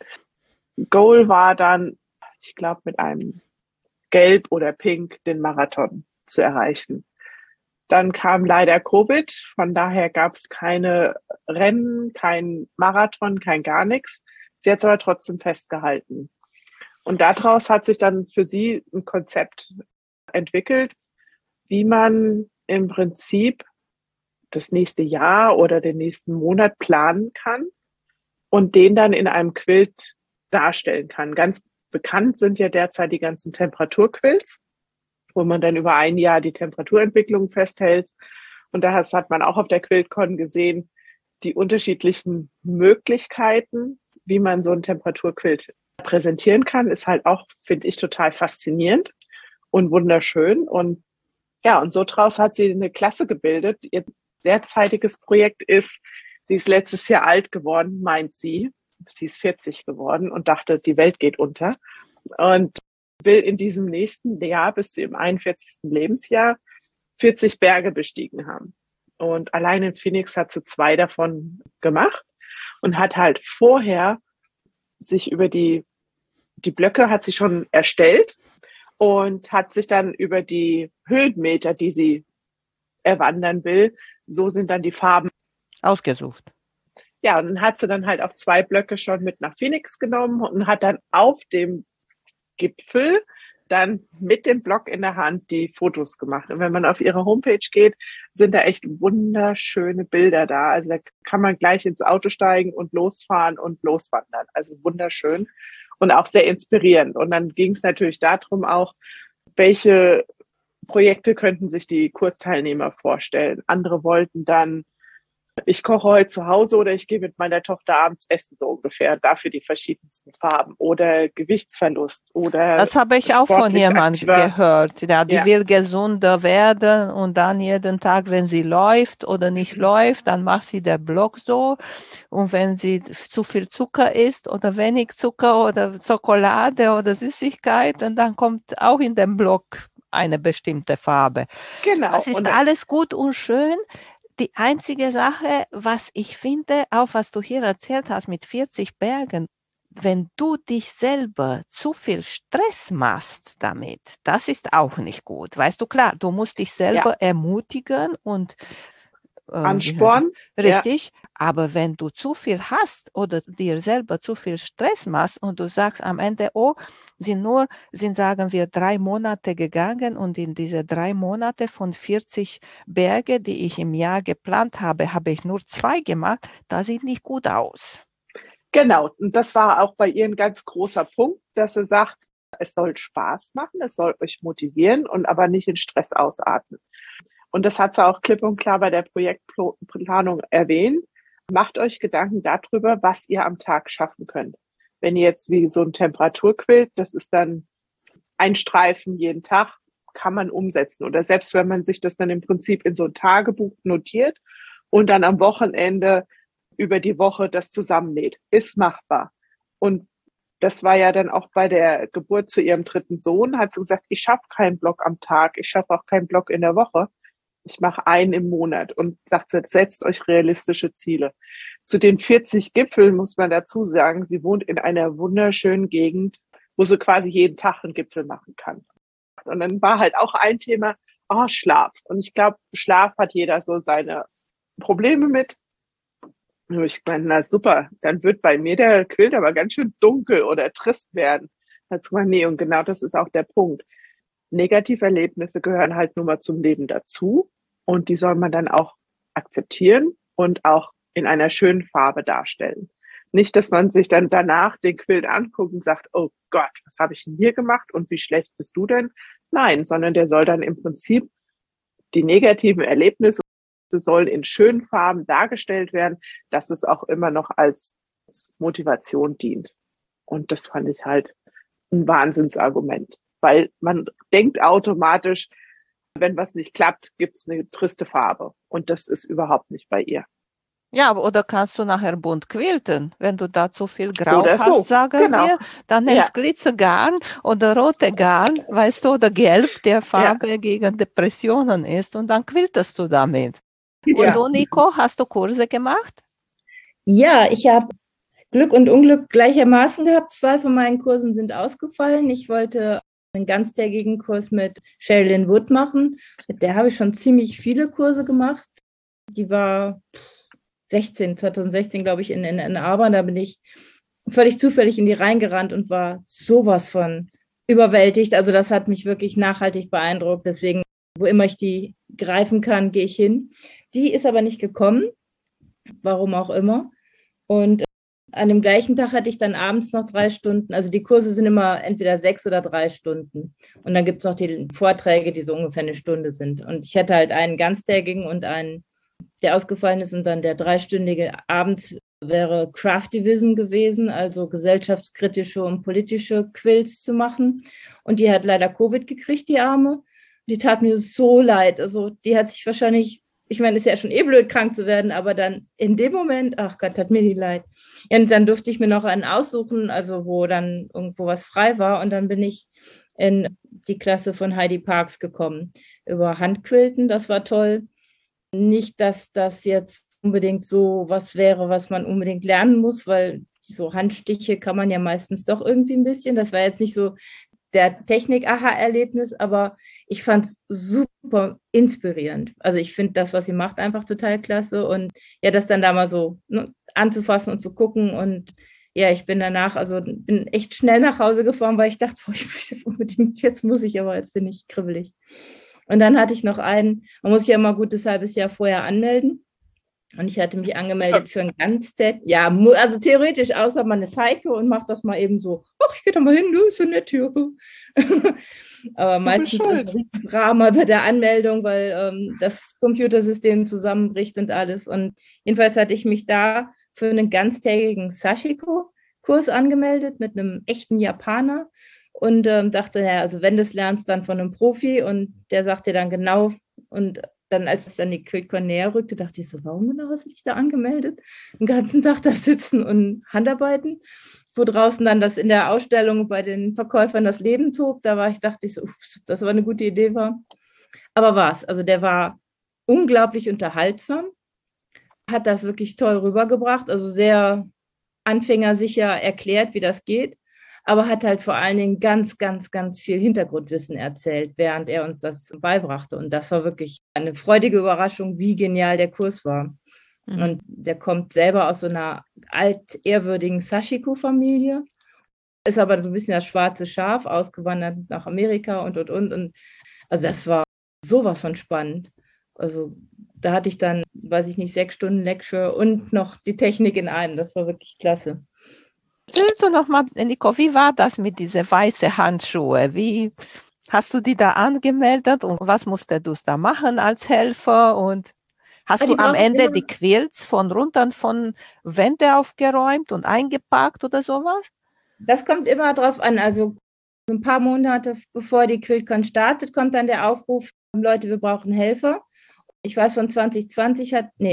Goal war dann, ich glaube, mit einem Gelb oder Pink den Marathon zu erreichen. Dann kam leider Covid, von daher gab es keine Rennen, kein Marathon, kein gar nichts. Sie hat es aber trotzdem festgehalten. Und daraus hat sich dann für sie ein Konzept entwickelt, wie man im Prinzip das nächste Jahr oder den nächsten Monat planen kann und den dann in einem Quilt darstellen kann. Ganz bekannt sind ja derzeit die ganzen Temperaturquilts, wo man dann über ein Jahr die Temperaturentwicklung festhält. Und da hat man auch auf der QuiltCon gesehen, die unterschiedlichen Möglichkeiten, wie man so ein Temperaturquilt präsentieren kann, ist halt auch, finde ich, total faszinierend und wunderschön. Und ja, und so draus hat sie eine Klasse gebildet. Ihr derzeitiges Projekt ist, sie ist letztes Jahr alt geworden, meint sie. Sie ist 40 geworden und dachte, die Welt geht unter. Und will in diesem nächsten Jahr bis zu ihrem 41. Lebensjahr 40 Berge bestiegen haben. Und allein in Phoenix hat sie 2 davon gemacht und hat halt vorher sich über die Blöcke hat sie schon erstellt und hat sich dann über die Höhenmeter, die sie erwandern will, so sind dann die Farben ausgesucht. Ja, und dann hat sie dann halt auch 2 Blöcke schon mit nach Phoenix genommen und hat dann auf dem Gipfel dann mit dem Block in der Hand die Fotos gemacht. Und wenn man auf ihre Homepage geht, sind da echt wunderschöne Bilder da. Also da kann man gleich ins Auto steigen und losfahren und loswandern. Also wunderschön und auch sehr inspirierend. Und dann ging es natürlich darum auch, welche Projekte könnten sich die Kursteilnehmer vorstellen. Andere wollten dann, ich koche heute zu Hause oder ich gehe mit meiner Tochter abends essen, so ungefähr. Dafür die verschiedensten Farben oder Gewichtsverlust oder. Das habe ich auch von jemandem gehört. Ja, die will gesunder werden und dann jeden Tag, wenn sie läuft oder nicht läuft, dann macht sie der Block so. Und wenn sie zu viel Zucker isst oder wenig Zucker oder Schokolade oder Süßigkeit, dann kommt auch in den Block eine bestimmte Farbe. Genau. Das ist alles gut und schön. Die einzige Sache, was ich finde, auch was du hier erzählt hast mit 40 Bergen, wenn du dich selber zu viel Stress machst damit, das ist auch nicht gut. Weißt du, klar, du musst dich selber ermutigen und anspornen. Richtig, aber wenn du zu viel hast oder dir selber zu viel Stress machst und du sagst am Ende, oh, sind, sagen wir, 3 Monate gegangen und in diese 3 Monate von 40 Berge, die ich im Jahr geplant habe, habe ich nur 2 gemacht, das sieht nicht gut aus. Genau, und das war auch bei ihr ein ganz großer Punkt, dass sie sagt, es soll Spaß machen, es soll euch motivieren und aber nicht in Stress ausatmen. Und das hat sie auch klipp und klar bei der Projektplanung erwähnt. Macht euch Gedanken darüber, was ihr am Tag schaffen könnt. Wenn ihr jetzt wie so ein Temperaturquilt, das ist dann ein Streifen jeden Tag, kann man umsetzen. Oder selbst wenn man sich das dann im Prinzip in so ein Tagebuch notiert und dann am Wochenende über die Woche das zusammennäht, ist machbar. Und das war ja dann auch bei der Geburt zu ihrem 3. Sohn, hat sie gesagt, ich schaffe keinen Block am Tag, ich schaffe auch keinen Block in der Woche. Ich mache einen im Monat und sagt, setzt euch realistische Ziele. Zu den 40 Gipfeln muss man dazu sagen, sie wohnt in einer wunderschönen Gegend, wo sie quasi jeden Tag einen Gipfel machen kann. Und dann war halt auch ein Thema, Schlaf. Und ich glaube, Schlaf hat jeder so seine Probleme mit. Und ich meine, na super, dann wird bei mir der Quilt aber ganz schön dunkel oder trist werden. Dazu mal, nee, und genau das ist auch der Punkt. Negativerlebnisse gehören halt nur mal zum Leben dazu und die soll man dann auch akzeptieren und auch in einer schönen Farbe darstellen. Nicht, dass man sich dann danach den Quilt anguckt und sagt, oh Gott, was habe ich denn hier gemacht und wie schlecht bist du denn? Nein, sondern der soll dann im Prinzip die negativen Erlebnisse sollen in schönen Farben dargestellt werden, dass es auch immer noch als Motivation dient. Und das fand ich halt ein Wahnsinnsargument. Weil man denkt automatisch, wenn was nicht klappt, gibt es eine triste Farbe. Und das ist überhaupt nicht bei ihr. Ja, oder kannst du nachher bunt quilten? Wenn du da zu viel Grau Oder so, hast, sagen genau. wir, dann Ja, nimmst Glitzergarn oder rote Garn, weißt du, oder Gelb, der ja, Farbe gegen Depressionen ist, und dann quiltest du damit. Und Ja. du, Nico, hast du Kurse gemacht? Ja, ich habe Glück und Unglück gleichermaßen gehabt. 2 von meinen Kursen sind ausgefallen. Ich wollte einen ganztägigen Kurs mit Sherilyn Wood machen. Mit der habe ich schon ziemlich viele Kurse gemacht. Die war 2016, glaube ich, in Ann Arbor. Da bin ich völlig zufällig in die reingerannt und war sowas von überwältigt. Also das hat mich wirklich nachhaltig beeindruckt. Deswegen, wo immer ich die greifen kann, gehe ich hin. Die ist aber nicht gekommen, warum auch immer. Und an dem gleichen Tag hatte ich dann abends noch 3 Stunden. Also die Kurse sind immer entweder 6 oder 3 Stunden. Und dann gibt es noch die Vorträge, die so ungefähr eine Stunde sind. Und ich hatte halt einen ganztägigen und einen, der ausgefallen ist. Und dann der 3-stündige abends wäre Craftivism gewesen, also gesellschaftskritische und politische Quilts zu machen. Und die hat leider Covid gekriegt, die Arme. Die tat mir so leid. Also die hat sich wahrscheinlich, ich meine, ist ja schon blöd, krank zu werden, aber dann in dem Moment, ach Gott, hat mir die leid. Ja, und dann durfte ich mir noch einen aussuchen, also wo dann irgendwo was frei war. Und dann bin ich in die Klasse von Heidi Parks gekommen über Handquilten. Das war toll. Nicht, dass das jetzt unbedingt so was wäre, was man unbedingt lernen muss, weil so Handstiche kann man ja meistens doch irgendwie ein bisschen. Das war jetzt nicht so der Technik-Aha-Erlebnis, aber ich fand es super inspirierend. Also ich finde das, was sie macht, einfach total klasse. Und ja, das dann da mal so anzufassen und zu gucken. Und ja, ich bin danach, also bin echt schnell nach Hause gefahren, weil ich dachte, boah, ich muss jetzt unbedingt, jetzt muss ich, aber jetzt bin ich kribbelig. Und dann hatte ich noch einen, man muss sich ja immer ein gutes halbes Jahr vorher anmelden. Und ich hatte mich angemeldet für ein Ganztag. Ja, also theoretisch, außer man ist Heike und macht das mal eben so, ach, ich gehe da mal hin, du, ist so nett hier. Aber meistens ist es ein Drama bei der Anmeldung, weil das Computersystem zusammenbricht und alles. Und jedenfalls hatte ich mich da für einen ganztägigen Sashiko-Kurs angemeldet mit einem echten Japaner und dachte, ja, also wenn du es lernst, dann von einem Profi, und der sagt dir dann genau. Und dann, als es dann die QuiltCon näher rückte, dachte ich so, warum genau hast du dich da angemeldet? Den ganzen Tag da sitzen und Handarbeiten, wo draußen dann das in der Ausstellung bei den Verkäufern das Leben tobt. Da dachte ich so, uff, das war eine gute Idee war. Aber war es. Also der war unglaublich unterhaltsam, hat das wirklich toll rübergebracht, also sehr anfängersicher erklärt, wie das geht, aber hat halt vor allen Dingen ganz, ganz, ganz viel Hintergrundwissen erzählt, während er uns das beibrachte. Und das war wirklich eine freudige Überraschung, wie genial der Kurs war. Mhm. Und der kommt selber aus so einer altehrwürdigen Sashiko-Familie, ist aber so ein bisschen das schwarze Schaf, ausgewandert nach Amerika und. Und also das war sowas von spannend. Also da hatte ich dann, weiß ich nicht, 6 Stunden Lecture und noch die Technik in einem. Das war wirklich klasse. Erzählst du noch mal, Nico, wie war das mit diesen weißen Handschuhen? Wie hast du die da angemeldet und was musstest du da machen als Helfer? Und hast du am Ende die Quilts von runter von Wände aufgeräumt und eingepackt oder sowas? Das kommt immer drauf an. Also ein paar Monate bevor die QuiltCon startet, kommt dann der Aufruf, Leute, wir brauchen Helfer. Ich weiß, von 2020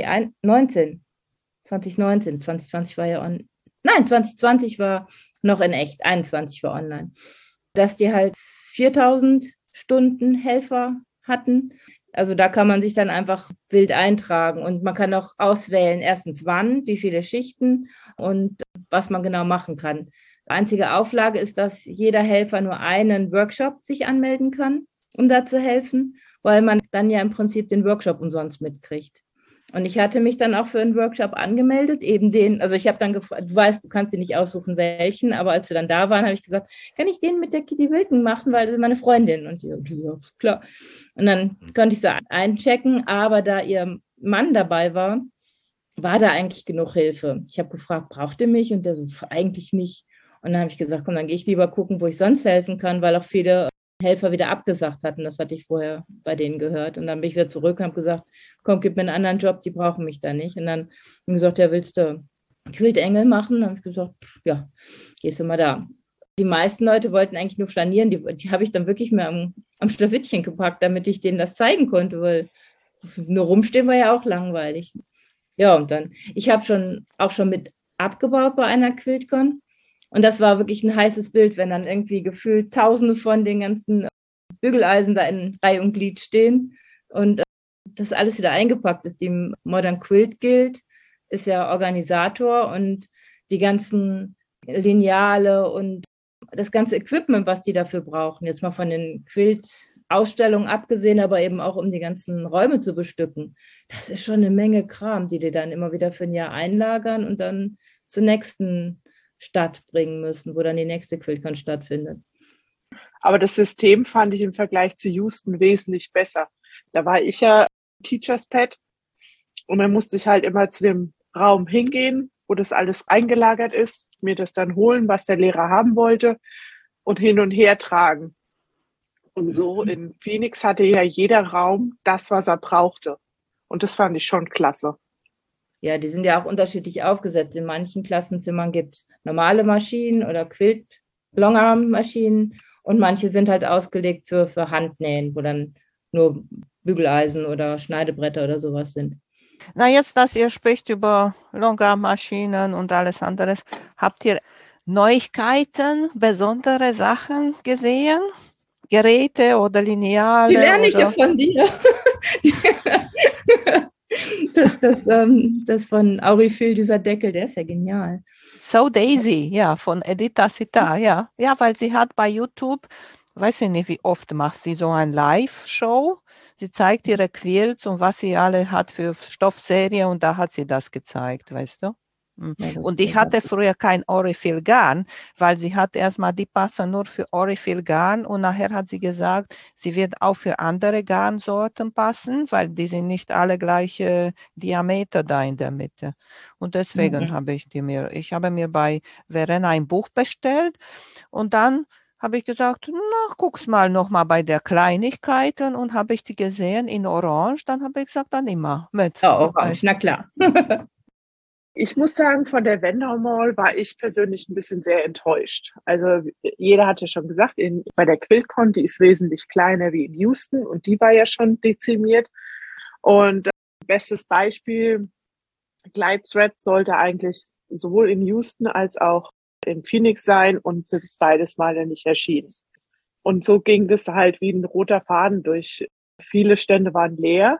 2020 war ja on. Nein, 2020 war noch in echt, 21 war online. Dass die halt 4000 Stunden Helfer hatten. Also da kann man sich dann einfach wild eintragen und man kann auch auswählen, erstens wann, wie viele Schichten und was man genau machen kann. Einzige Auflage ist, dass jeder Helfer nur einen Workshop sich anmelden kann, um da zu helfen, weil man dann ja im Prinzip den Workshop umsonst mitkriegt. Und ich hatte mich dann auch für einen Workshop angemeldet, eben den, also ich habe dann gefragt, du weißt, du kannst dir nicht aussuchen, welchen, aber als wir dann da waren, habe ich gesagt, kann ich den mit der Kitty Wilken machen, weil das ist meine Freundin. Und die, ja, klar. Und dann konnte ich sie einchecken, aber da ihr Mann dabei war da eigentlich genug Hilfe. Ich habe gefragt, braucht ihr mich? Und der so, eigentlich nicht. Und dann habe ich gesagt, komm, dann gehe ich lieber gucken, wo ich sonst helfen kann, weil auch viele Helfer wieder abgesagt hatten. Das hatte ich vorher bei denen gehört. Und dann bin ich wieder zurück und habe gesagt, komm, gib mir einen anderen Job, die brauchen mich da nicht. Und dann haben sie gesagt, ja, willst du Quiltengel machen? Dann habe ich gesagt, ja, gehst du mal da. Die meisten Leute wollten eigentlich nur flanieren. Die habe ich dann wirklich mehr am Schlawittchen gepackt, damit ich denen das zeigen konnte, weil nur rumstehen war ja auch langweilig. Ja, und dann, ich habe auch schon mit abgebaut bei einer QuiltCon. Und das war wirklich ein heißes Bild, wenn dann irgendwie gefühlt Tausende von den ganzen Bügeleisen da in Reihe und Glied stehen und das alles wieder eingepackt ist. Die Modern Quilt Guild ist ja Organisator und die ganzen Lineale und das ganze Equipment, was die dafür brauchen, jetzt mal von den Quilt-Ausstellungen abgesehen, aber eben auch um die ganzen Räume zu bestücken. Das ist schon eine Menge Kram, die dann immer wieder für ein Jahr einlagern und dann zur nächsten Stadt bringen müssen, wo dann die nächste QuiltCon stattfindet. Aber das System fand ich im Vergleich zu Houston wesentlich besser. Da war ich ja Teachers Pet und dann musste ich halt immer zu dem Raum hingehen, wo das alles eingelagert ist, mir das dann holen, was der Lehrer haben wollte und hin und her tragen. Und so in Phoenix hatte ja jeder Raum das, was er brauchte. Und das fand ich schon klasse. Ja, die sind ja auch unterschiedlich aufgesetzt. In manchen Klassenzimmern gibt es normale Maschinen oder Quilt-Longarm-Maschinen und manche sind halt ausgelegt für Handnähen, wo dann nur Bügeleisen oder Schneidebretter oder sowas sind. Na, jetzt, dass ihr spricht über Longarm-Maschinen und alles anderes, habt ihr Neuigkeiten, besondere Sachen gesehen? Geräte oder Lineale? Die lerne ich ja oder? von dir. Das von Aurifil, dieser Deckel, der ist ja genial. So Daisy, ja, von Edita Sitar, ja. Ja, weil sie hat bei YouTube, weiß ich nicht, wie oft macht sie so ein Live-Show. Sie zeigt ihre Quilts und was sie alle hat für Stoffserie und da hat sie das gezeigt, weißt du? Ja, Und ich hatte früher kein Aurifil Garn, weil sie hat erstmal die passen nur für Aurifil Garn und nachher hat sie gesagt, sie wird auch für andere Garnsorten passen, weil die sind nicht alle gleiche Diameter da in der Mitte. Und deswegen habe ich habe mir bei Verena ein Buch bestellt und dann habe ich gesagt, na, guck's mal nochmal bei der Kleinigkeiten und habe ich die gesehen in Orange, dann habe ich gesagt, dann immer mit. Ja, Orange, na klar. Ich muss sagen, von der Vendor Mall war ich persönlich ein bisschen sehr enttäuscht. Also jeder hatte schon gesagt, bei der QuiltCon, die ist wesentlich kleiner wie in Houston und die war ja schon dezimiert. Und bestes Beispiel, Glide Thread sollte eigentlich sowohl in Houston als auch in Phoenix sein und sind beides Mal nicht erschienen. Und so ging das halt wie ein roter Faden durch. Viele Stände waren leer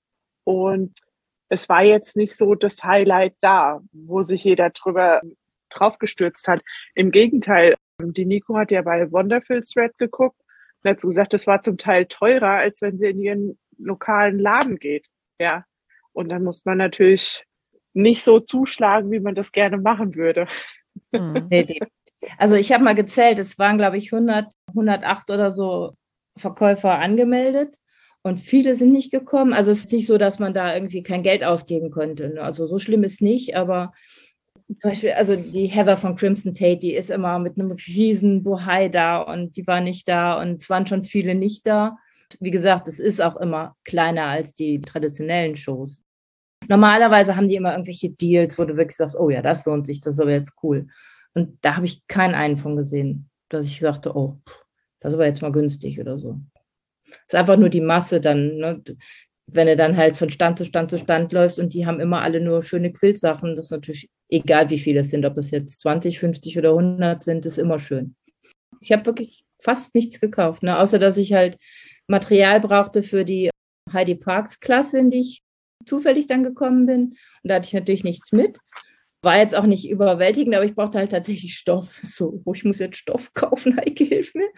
und es war jetzt nicht so das Highlight da, wo sich jeder drauf gestürzt hat. Im Gegenteil, die Nico hat ja bei Wonderful Thread geguckt und hat gesagt, das war zum Teil teurer, als wenn sie in ihren lokalen Laden geht. Ja. Und dann muss man natürlich nicht so zuschlagen, wie man das gerne machen würde. Nee. Also ich habe mal gezählt, es waren, glaube ich, 108 oder so Verkäufer angemeldet. Und viele sind nicht gekommen. Also es ist nicht so, dass man da irgendwie kein Geld ausgeben könnte. Also so schlimm ist nicht, aber zum Beispiel, also die Heather von Crimson Tate, die ist immer mit einem riesen Bohai da und die war nicht da und es waren schon viele nicht da. Wie gesagt, es ist auch immer kleiner als die traditionellen Shows. Normalerweise haben die immer irgendwelche Deals, wo du wirklich sagst, oh ja, das lohnt sich, das ist aber jetzt cool. Und da habe ich keinen einen von gesehen, dass ich sagte, oh, das ist aber jetzt mal günstig oder so. Es ist einfach nur die Masse dann, ne? Wenn du dann halt von Stand zu Stand zu Stand läufst und die haben immer alle nur schöne Quiltsachen, das ist natürlich egal, wie viele es sind, ob das jetzt 20, 50 oder 100 sind, ist immer schön. Ich habe wirklich fast nichts gekauft, ne? Außer dass ich halt Material brauchte für die Heidi Parks Klasse, in die ich zufällig dann gekommen bin. Und da hatte ich natürlich nichts mit. War jetzt auch nicht überwältigend, aber ich brauchte halt tatsächlich Stoff. So, ich muss jetzt Stoff kaufen, Heike, hilf mir.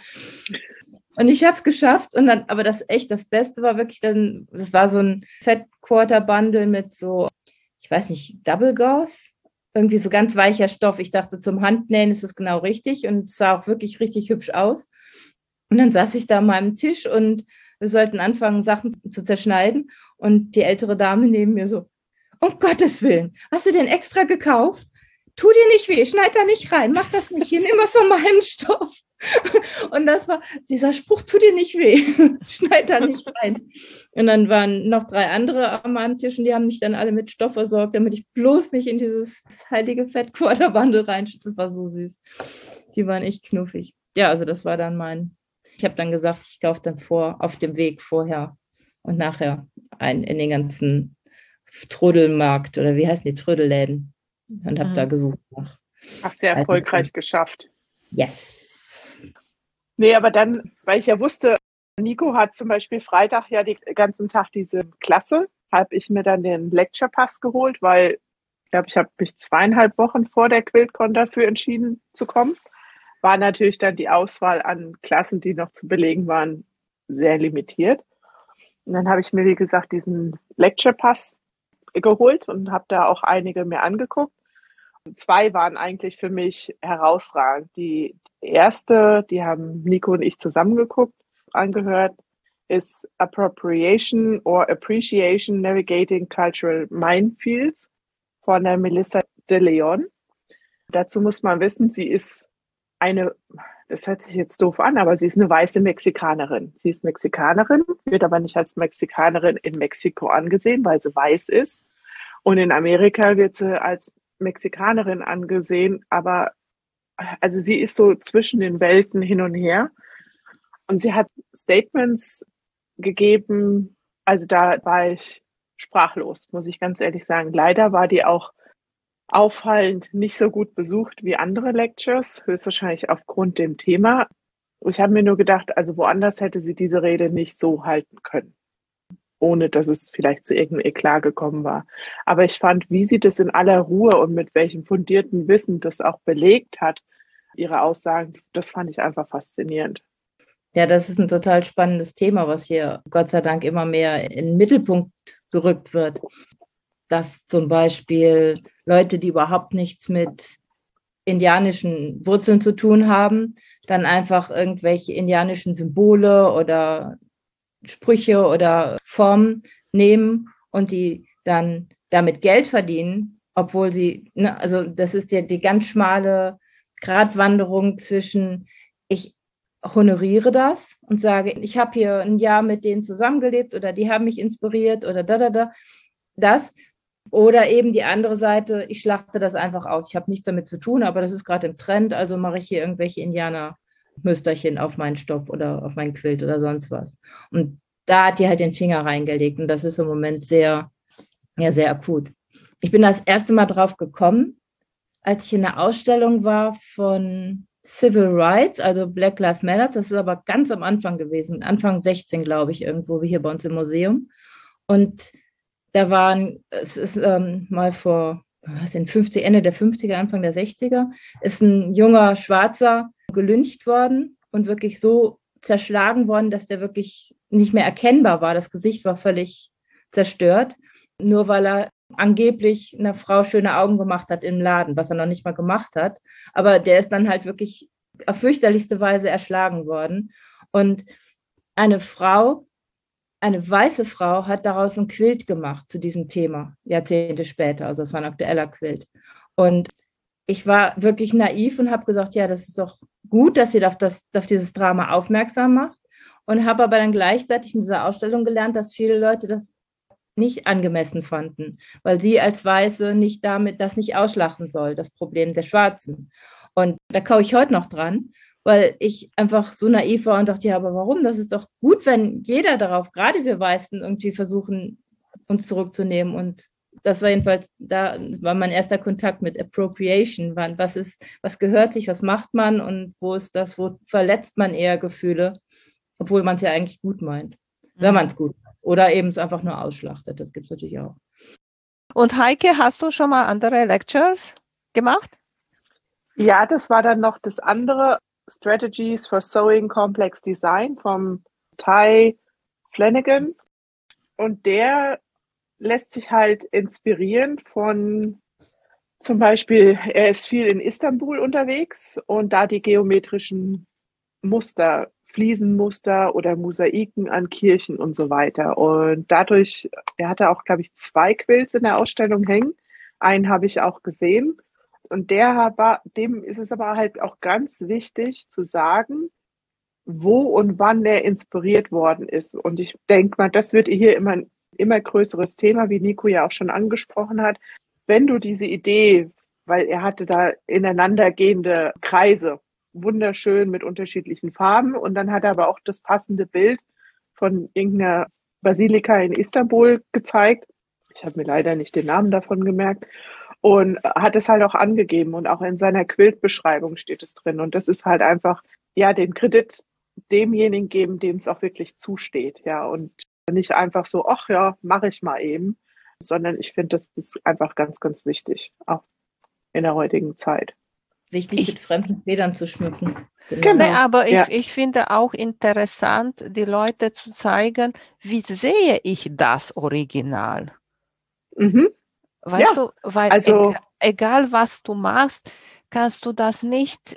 Und ich habe es geschafft und dann, aber das Beste war wirklich dann, das war so ein Fat Quarter Bundle mit so, ich weiß nicht, Double Gauze, irgendwie so ganz weicher Stoff. Ich dachte, zum Handnähen ist es genau richtig und es sah auch wirklich richtig hübsch aus. Und dann saß ich da an meinem Tisch und wir sollten anfangen, Sachen zu zerschneiden und die ältere Dame neben mir so, um Gottes Willen, hast du den extra gekauft? Tu dir nicht weh, schneid da nicht rein, mach das nicht, hier, nimm was von meinem Stoff. Und das war dieser Spruch, tu dir nicht weh, schneid da nicht rein. Und dann waren noch 3 andere an meinem Tisch und die haben mich dann alle mit Stoff versorgt, damit ich bloß nicht in dieses heilige Fett-Quarterbundle reinschütte. Das war so süß. Die waren echt knuffig. Ja, also das war dann ich habe dann gesagt, ich kaufe dann auf dem Weg vorher und nachher in den ganzen Trödelmarkt oder wie heißen die Trödelläden und habe da gesucht nach. Hast sehr erfolgreich geschafft. Yes. Nee, aber dann, weil ich ja wusste, Nico hat zum Beispiel Freitag ja den ganzen Tag diese Klasse, habe ich mir dann den Lecture Pass geholt, weil ich glaube, ich habe mich 2,5 Wochen vor der QuiltCon dafür entschieden zu kommen. War natürlich dann die Auswahl an Klassen, die noch zu belegen waren, sehr limitiert. Und dann habe ich mir, wie gesagt, diesen Lecture Pass geholt und habe da auch einige mir angeguckt. 2 waren eigentlich für mich herausragend. Die erste, die haben Nico und ich angehört, ist Appropriation or Appreciation Navigating Cultural Minefields von der Melissa de Leon. Dazu muss man wissen, sie ist das hört sich jetzt doof an, aber sie ist eine weiße Mexikanerin. Sie ist Mexikanerin, wird aber nicht als Mexikanerin in Mexiko angesehen, weil sie weiß ist. Und in Amerika wird sie als Mexikanerin angesehen, aber also sie ist so zwischen den Welten hin und her. Und sie hat Statements gegeben, also da war ich sprachlos, muss ich ganz ehrlich sagen. Leider war die auch auffallend nicht so gut besucht wie andere Lectures, höchstwahrscheinlich aufgrund dem Thema. Ich habe mir nur gedacht, also woanders hätte sie diese Rede nicht so halten können, ohne dass es vielleicht zu irgendeinem Eklat gekommen war. Aber ich fand, wie sie das in aller Ruhe und mit welchem fundierten Wissen das auch belegt hat, ihre Aussagen, das fand ich einfach faszinierend. Ja, das ist ein total spannendes Thema, was hier Gott sei Dank immer mehr in den Mittelpunkt gerückt wird. Dass zum Beispiel Leute, die überhaupt nichts mit indianischen Wurzeln zu tun haben, dann einfach irgendwelche indianischen Symbole oder Sprüche oder Formen nehmen und die dann damit Geld verdienen, obwohl sie, also das ist ja die ganz schmale Gratwanderung zwischen, ich honoriere das und sage, ich habe hier ein Jahr mit denen zusammengelebt oder die haben mich inspiriert oder das. Oder eben die andere Seite, ich schlachte das einfach aus. Ich habe nichts damit zu tun, aber das ist gerade im Trend, also mache ich hier irgendwelche Indianermüsterchen auf meinen Stoff oder auf meinen Quilt oder sonst was. Und da hat die halt den Finger reingelegt und das ist im Moment sehr akut. Ich bin das erste Mal drauf gekommen, als ich in einer Ausstellung war von Civil Rights, also Black Lives Matter. Das ist aber ganz am Anfang gewesen, Anfang 16, glaube ich, irgendwo hier bei uns im Museum. Und da waren, es ist mal vor Ende der 50er, Anfang der 60er, ist ein junger Schwarzer gelyncht worden und wirklich so zerschlagen worden, dass der wirklich nicht mehr erkennbar war. Das Gesicht war völlig zerstört, nur weil er angeblich einer Frau schöne Augen gemacht hat im Laden, was er noch nicht mal gemacht hat. Aber der ist dann halt wirklich auf fürchterlichste Weise erschlagen worden. Und eine weiße Frau hat daraus ein Quilt gemacht zu diesem Thema, Jahrzehnte später. Also es war ein aktueller Quilt. Und ich war wirklich naiv und habe gesagt, ja, das ist doch gut, dass sie auf dieses Drama aufmerksam macht. Und habe aber dann gleichzeitig in dieser Ausstellung gelernt, dass viele Leute das nicht angemessen fanden, weil sie als Weiße nicht damit das nicht ausschlachten soll, das Problem der Schwarzen. Und da kaue ich heute noch dran, weil ich einfach so naiv war und dachte, ja, aber warum? Das ist doch gut, wenn jeder darauf, gerade wir Weißen, irgendwie versuchen, uns zurückzunehmen. Und das war jedenfalls, da war mein erster Kontakt mit Appropriation. Was gehört sich, was macht man und wo verletzt man eher Gefühle, obwohl man es ja eigentlich gut meint, wenn man es gut meint. Oder eben es einfach nur ausschlachtet, das gibt es natürlich auch. Und Heike, hast du schon mal andere Lectures gemacht? Ja, das war dann noch das andere, Strategies for Sewing Complex Design vom Ty Flanagan. Und der lässt sich halt inspirieren von, zum Beispiel, er ist viel in Istanbul unterwegs und da die geometrischen Muster, Fliesenmuster oder Mosaiken an Kirchen und so weiter. Und dadurch, er hatte auch, glaube ich, 2 Quilts in der Ausstellung hängen. Einen habe ich auch gesehen. Und dem ist es aber halt auch ganz wichtig zu sagen, wo und wann er inspiriert worden ist. Und ich denke mal, das wird hier immer größeres Thema, wie Nico ja auch schon angesprochen hat. Wenn du diese Idee, weil er hatte da ineinandergehende Kreise, wunderschön mit unterschiedlichen Farben, und dann hat er aber auch das passende Bild von irgendeiner Basilika in Istanbul gezeigt. ich habe mir leider nicht den Namen davon gemerkt, und hat es halt auch angegeben und auch in seiner Quiltbeschreibung steht es drin. Und das ist halt einfach, ja, den Kredit demjenigen geben, dem es auch wirklich zusteht, ja, und nicht einfach so, ach ja, mache ich mal eben, sondern ich finde, das ist einfach ganz, ganz wichtig, auch in der heutigen Zeit. Sich nicht mit fremden Federn zu schmücken. Genau. Nee, aber Ja. ich finde auch interessant, die Leute zu zeigen, wie sehe ich das Original. Mhm. Weißt Ja, du, weil also egal was du machst, kannst du das nicht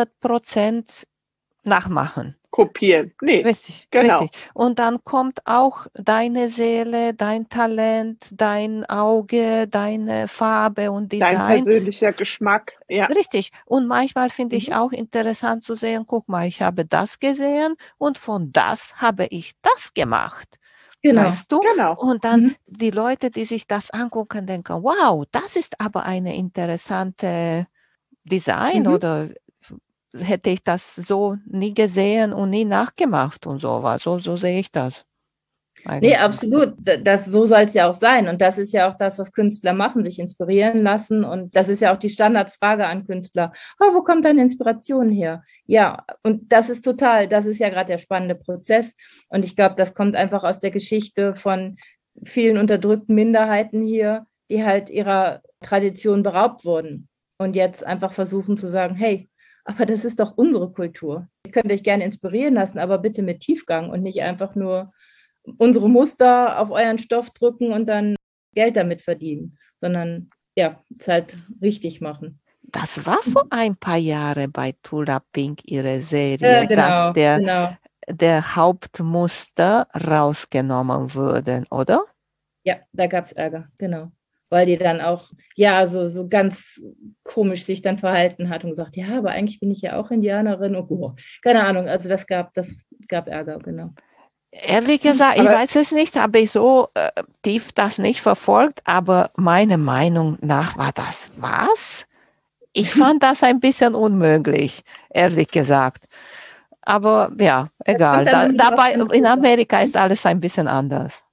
100% nachmachen. kopieren. Nee, Richtig, genau. richtig. Und dann kommt auch deine Seele, dein Talent, dein Auge, deine Farbe und Dein Design. persönlicher Geschmack, ja. Richtig. Und manchmal finde ich Mhm. auch interessant zu sehen, guck mal, ich habe das gesehen und von das habe ich das gemacht. Genau. Weißt du? Genau. Und dann die Leute, die sich das angucken, denken, wow, das ist aber eine interessante Design oder hätte ich das so nie gesehen und nie nachgemacht und sowas. So sehe ich das. Nee, Eigentlich. absolut. So soll es ja auch sein. Und das ist ja auch das, was Künstler machen, sich inspirieren lassen. Und das ist ja auch die Standardfrage an Künstler. Oh, wo kommt deine Inspiration her? Ja, und das ist ja gerade der spannende Prozess. Und ich glaube, das kommt einfach aus der Geschichte von vielen unterdrückten Minderheiten hier, die halt ihrer Tradition beraubt wurden. Und jetzt einfach versuchen zu sagen, hey, aber das ist doch unsere Kultur. Ihr könnt euch gerne inspirieren lassen, aber bitte mit Tiefgang und nicht einfach nur unsere Muster auf euren Stoff drücken und dann Geld damit verdienen, sondern ja, es halt richtig machen. Das war vor ein paar Jahren bei Tula Pink ihre Serie, Genau, dass der Hauptmuster rausgenommen wurden, oder? Ja, da gab es Ärger, genau. Weil die dann auch, ja, so ganz komisch sich dann verhalten hat und gesagt, ja, aber eigentlich bin ich ja auch Indianerin. Oh, keine Ahnung, also das gab Ärger, genau. Ehrlich gesagt, ich weiß es nicht, habe ich so tief das nicht verfolgt, aber meiner Meinung nach war das was? Ich fand das ein bisschen unmöglich, ehrlich gesagt. Aber ja, egal. Dabei in Amerika ist alles ein bisschen anders.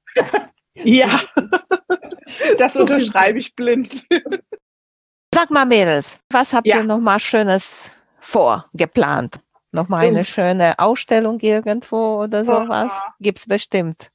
Ja, das unterschreibe ich blind. Sag mal, Mädels, was habt ihr noch mal Schönes geplant? Noch mal eine schöne Ausstellung irgendwo oder sowas? Gibt's bestimmt.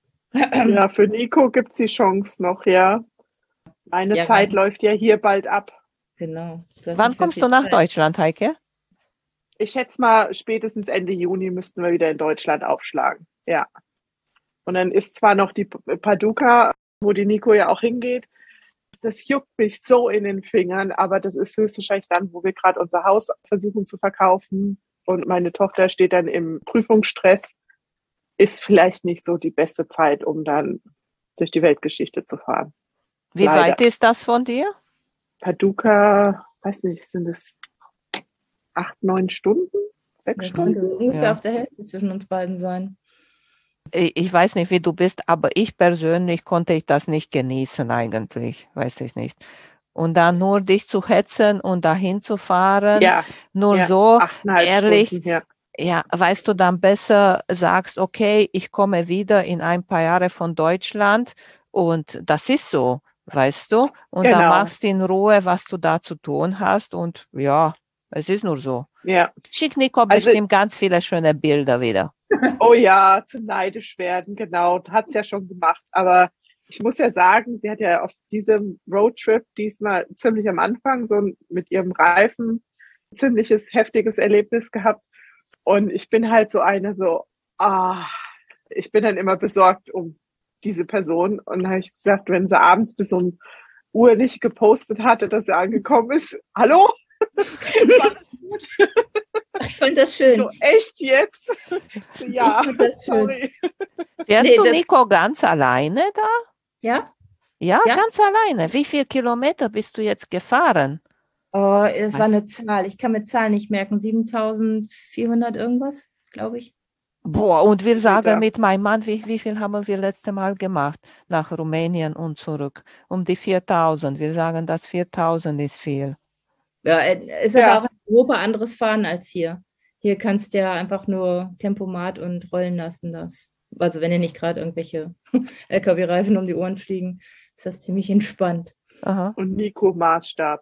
Ja, für Nico gibt es die Chance noch, ja. Meine Zeit läuft ja hier bald ab. Genau. Wann kommst du nach Deutschland, Heike? Ich schätze mal, spätestens Ende Juni müssten wir wieder in Deutschland aufschlagen. Ja. Und dann ist zwar noch die Paducah, wo die Nico ja auch hingeht. Das juckt mich so in den Fingern, aber das ist höchstwahrscheinlich dann, wo wir gerade unser Haus versuchen zu verkaufen und meine Tochter steht dann im Prüfungsstress, ist vielleicht nicht so die beste Zeit, um dann durch die Weltgeschichte zu fahren. Wie weit ist das von dir? Paducah, weiß nicht, sind es 8, 9 Stunden? 6 Stunden? Ungefähr auf der Hälfte zwischen uns beiden sein. Ich weiß nicht, wie du bist, aber ich persönlich konnte das nicht genießen eigentlich, weiß ich nicht. Und dann nur dich zu hetzen und dahin zu fahren, so ehrlich, Stunden, ja, weißt du, dann besser sagst, okay, ich komme wieder in ein paar Jahre von Deutschland und das ist so, weißt du, und dann machst du in Ruhe, was du da zu tun hast und ja, es ist nur so. Ja. Schickt Nico bestimmt ganz viele schöne Bilder wieder. Oh ja, zu neidisch werden, genau. Hat es ja schon gemacht. Aber ich muss ja sagen, sie hat ja auf diesem Roadtrip diesmal ziemlich am Anfang so mit ihrem Reifen ein ziemliches heftiges Erlebnis gehabt. Und ich bin halt so ich bin dann immer besorgt um diese Person. Und dann habe ich gesagt, wenn sie abends bis um Uhr nicht gepostet hatte, dass sie angekommen ist, hallo? Ist alles gut? Ich fand das schön. So, echt jetzt? Ja, sorry. Fährst du, Nico, ganz alleine da? Ja. Ja, ganz alleine. Wie viele Kilometer bist du jetzt gefahren? Oh, es war eine Zahl. Ich kann mir Zahlen nicht merken. 7.400 irgendwas, glaube ich. Boah, und wir sagen mit meinem Mann, wie viel haben wir letzte Mal gemacht? Nach Rumänien und zurück. Um die 4.000. Wir sagen, dass 4.000 ist viel. Ja, ist aber auch in Europa anderes Fahren als hier. Hier kannst du ja einfach nur Tempomat und rollen lassen. Also wenn dir nicht gerade irgendwelche LKW-Reifen um die Ohren fliegen. ist das ziemlich entspannt. Aha. Und Nico Maßstab.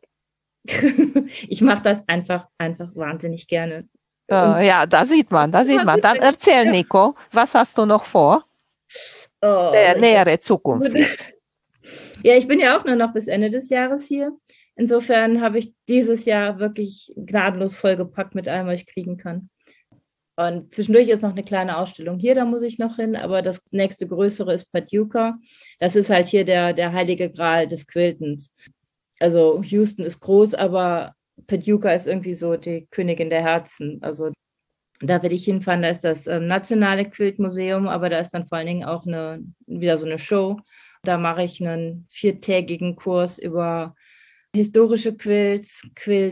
Ich mache das einfach wahnsinnig gerne. Ja, da sieht man. Dann erzähl, Nico, was hast du noch vor? Der nähere Zukunft jetzt. Ja, ich bin ja auch nur noch bis Ende des Jahres hier. Insofern habe ich dieses Jahr wirklich gnadenlos vollgepackt mit allem, was ich kriegen kann. Und zwischendurch ist noch eine kleine Ausstellung hier, da muss ich noch hin, aber das nächste größere ist Paducah. Das ist halt hier der heilige Gral des Quiltens. Also Houston ist groß, aber Paducah ist irgendwie so die Königin der Herzen. Also da werde ich hinfahren, da ist das Nationale Quiltmuseum, aber da ist dann vor allen Dingen auch wieder so eine Show. Da mache ich einen 4-tägigen Kurs über historische Quilts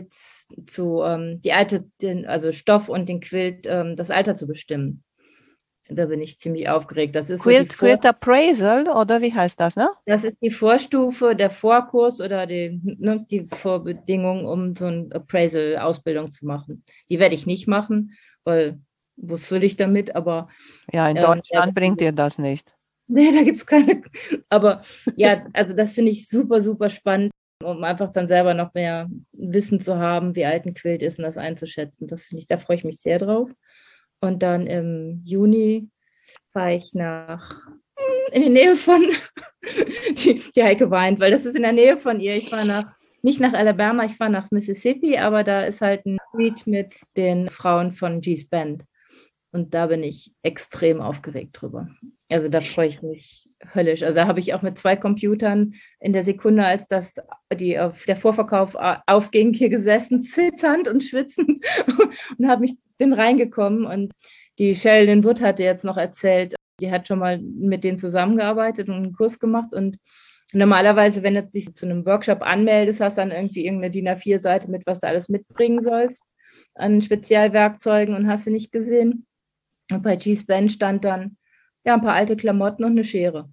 zu also Stoff und den Quilt, das Alter zu bestimmen. Da bin ich ziemlich aufgeregt. Das ist Quilt Appraisal, oder wie heißt das, ne? Das ist die Vorstufe, der Vorkurs oder die Vorbedingung, um so eine Appraisal-Ausbildung zu machen. Die werde ich nicht machen, weil was soll ich damit? Aber ja, in Deutschland bringt dir das nicht. Nee, da gibt es keine. Aber ja, also das finde ich super, super spannend, um einfach dann selber noch mehr Wissen zu haben, wie alt ein Quilt ist und das einzuschätzen. Da freue ich mich sehr drauf. Und dann im Juni fahre ich in die Nähe von, die Heike weint, weil das ist in der Nähe von ihr. Ich fahre nicht nach Alabama, ich fahre nach Mississippi, aber da ist halt ein Meet mit den Frauen von G's Band. Und da bin ich extrem aufgeregt drüber. Also da freue ich mich höllisch. Also da habe ich auch mit 2 Computern in der Sekunde, als der Vorverkauf aufging, hier gesessen, zitternd und schwitzend und bin reingekommen. Und die Sheldon Wood hatte jetzt noch erzählt, die hat schon mal mit denen zusammengearbeitet und einen Kurs gemacht. Und normalerweise, wenn du dich zu einem Workshop anmeldest, hast du dann irgendwie irgendeine DIN A4-Seite mit, was du alles mitbringen sollst an Spezialwerkzeugen und hast du nicht gesehen. Und bei G's Band stand dann ein paar alte Klamotten und eine Schere.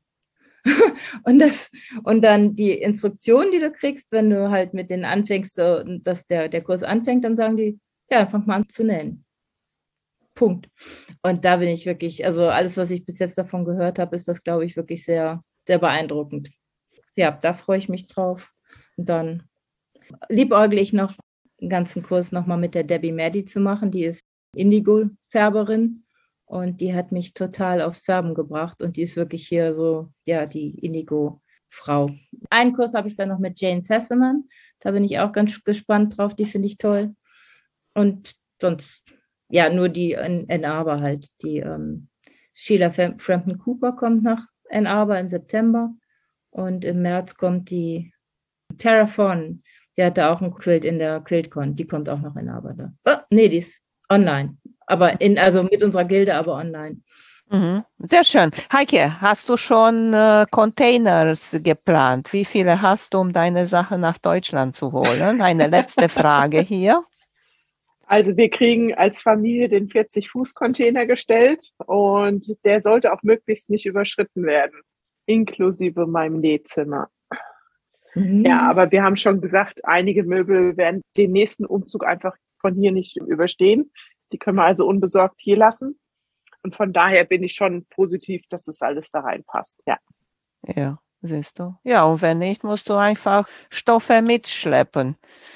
und dann die Instruktion, die du kriegst, wenn du halt mit denen anfängst, so, dass der Kurs anfängt, dann sagen die, ja, fang mal an zu nähen. Punkt. Und da bin ich wirklich, also alles, was ich bis jetzt davon gehört habe, ist das, glaube ich, wirklich sehr, sehr beeindruckend. Ja, da freue ich mich drauf. Und dann liebäugle ich noch einen ganzen Kurs nochmal mit der Debbie Maddy zu machen. Die ist Indigo-Färberin. Und die hat mich total aufs Färben gebracht. Und die ist wirklich hier so, ja, die Indigo-Frau. Einen Kurs habe ich dann noch mit Jane Sassaman. Da bin ich auch ganz gespannt drauf. Die finde ich toll. Und sonst, ja, nur die in Ann Arbor halt. Die Sheila Frampton Cooper kommt nach Ann Arbor im September. Und im März kommt die Tara Fawn. Die hatte auch ein Quilt in der QuiltCon. Die kommt auch noch in Ann Arbor da. Oh, nee, die ist online. Aber also mit unserer Gilde, aber online. Mhm. Sehr schön. Heike, hast du schon Containers geplant? Wie viele hast du, um deine Sachen nach Deutschland zu holen? Eine letzte Frage hier. Also wir kriegen als Familie den 40-Fuß-Container gestellt und der sollte auch möglichst nicht überschritten werden, inklusive meinem Nähzimmer. Mhm. Ja, aber wir haben schon gesagt, einige Möbel werden den nächsten Umzug einfach von hier nicht überstehen. Die können wir also unbesorgt hier lassen. Und von daher bin ich schon positiv, dass das alles da reinpasst. Ja. Ja, siehst du. Ja, und wenn nicht, musst du einfach Stoffe mitschleppen.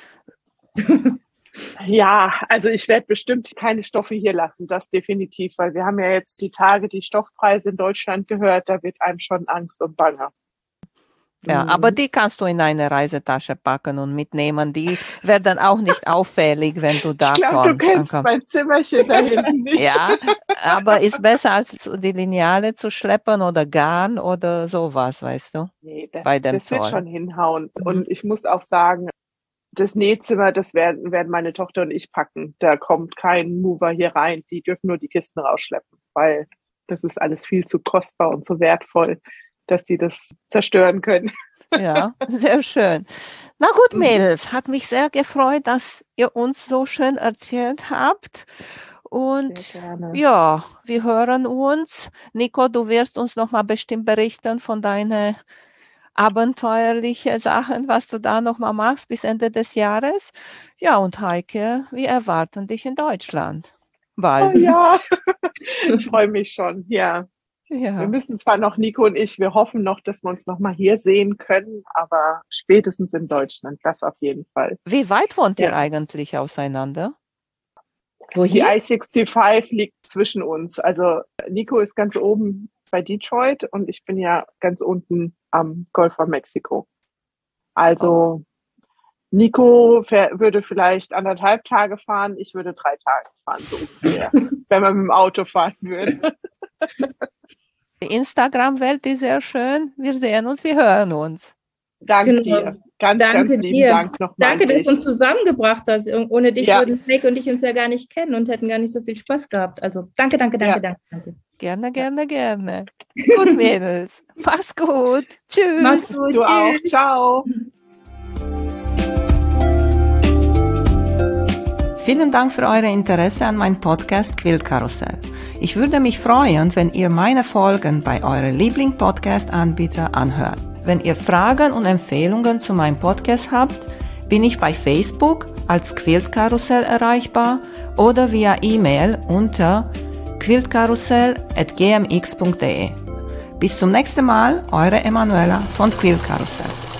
Ja, also ich werde bestimmt keine Stoffe hier lassen, das definitiv, weil wir haben ja jetzt die Tage die Stoffpreise in Deutschland gehört, da wird einem schon Angst und Bange. Ja, aber die kannst du in eine Reisetasche packen und mitnehmen. Die werden auch nicht auffällig, wenn du da kommst. Ich glaube, du kennst mein Zimmerchen da hinten nicht. Ja, aber ist besser als die Lineale zu schleppen oder Garn oder sowas, weißt du? Nee, das wird schon hinhauen. Mhm. Und ich muss auch sagen, das Nähzimmer, das werden meine Tochter und ich packen. Da kommt kein Mover hier rein. Die dürfen nur die Kisten rausschleppen, weil das ist alles viel zu kostbar und so wertvoll, dass die das zerstören können. Ja, sehr schön. Na gut, Mädels, hat mich sehr gefreut, dass ihr uns so schön erzählt habt. Und ja, wir hören uns. Nico, du wirst uns nochmal bestimmt berichten von deinen abenteuerlichen Sachen, was du da nochmal machst bis Ende des Jahres. Ja, und Heike, wir erwarten dich in Deutschland bald. Oh ja, ich freue mich schon, ja. Ja. Wir müssen zwar noch, Nico und ich, wir hoffen noch, dass wir uns noch mal hier sehen können, aber spätestens in Deutschland, das auf jeden Fall. Wie weit wohnt ihr eigentlich auseinander? Die I-65 liegt zwischen uns. Also Nico ist ganz oben bei Detroit und ich bin ja ganz unten am Golf von Mexiko. Also Nico würde vielleicht 1,5 Tage fahren, ich würde 3 Tage fahren, so ungefähr, wenn man mit dem Auto fahren würde. Die Instagram-Welt ist sehr schön. Wir sehen uns, wir hören uns. Danke dir. Ganz lieben Dank nochmal. Danke, dass du uns zusammengebracht hast. Ohne dich würden Heike und ich uns ja gar nicht kennen und hätten gar nicht so viel Spaß gehabt. Also danke. Gerne. Gut, Mädels. Mach's gut. Tschüss. Mach's gut. Du auch. Ciao. Vielen Dank für euer Interesse an meinem Podcast Quiltkarussell. Ich würde mich freuen, wenn ihr meine Folgen bei eurem Liebling-Podcast-Anbieter anhört. Wenn ihr Fragen und Empfehlungen zu meinem Podcast habt, bin ich bei Facebook als Quiltkarussell erreichbar oder via E-Mail unter quiltkarussell@gmx.de. Bis zum nächsten Mal, eure Emanuela von Quiltkarussell.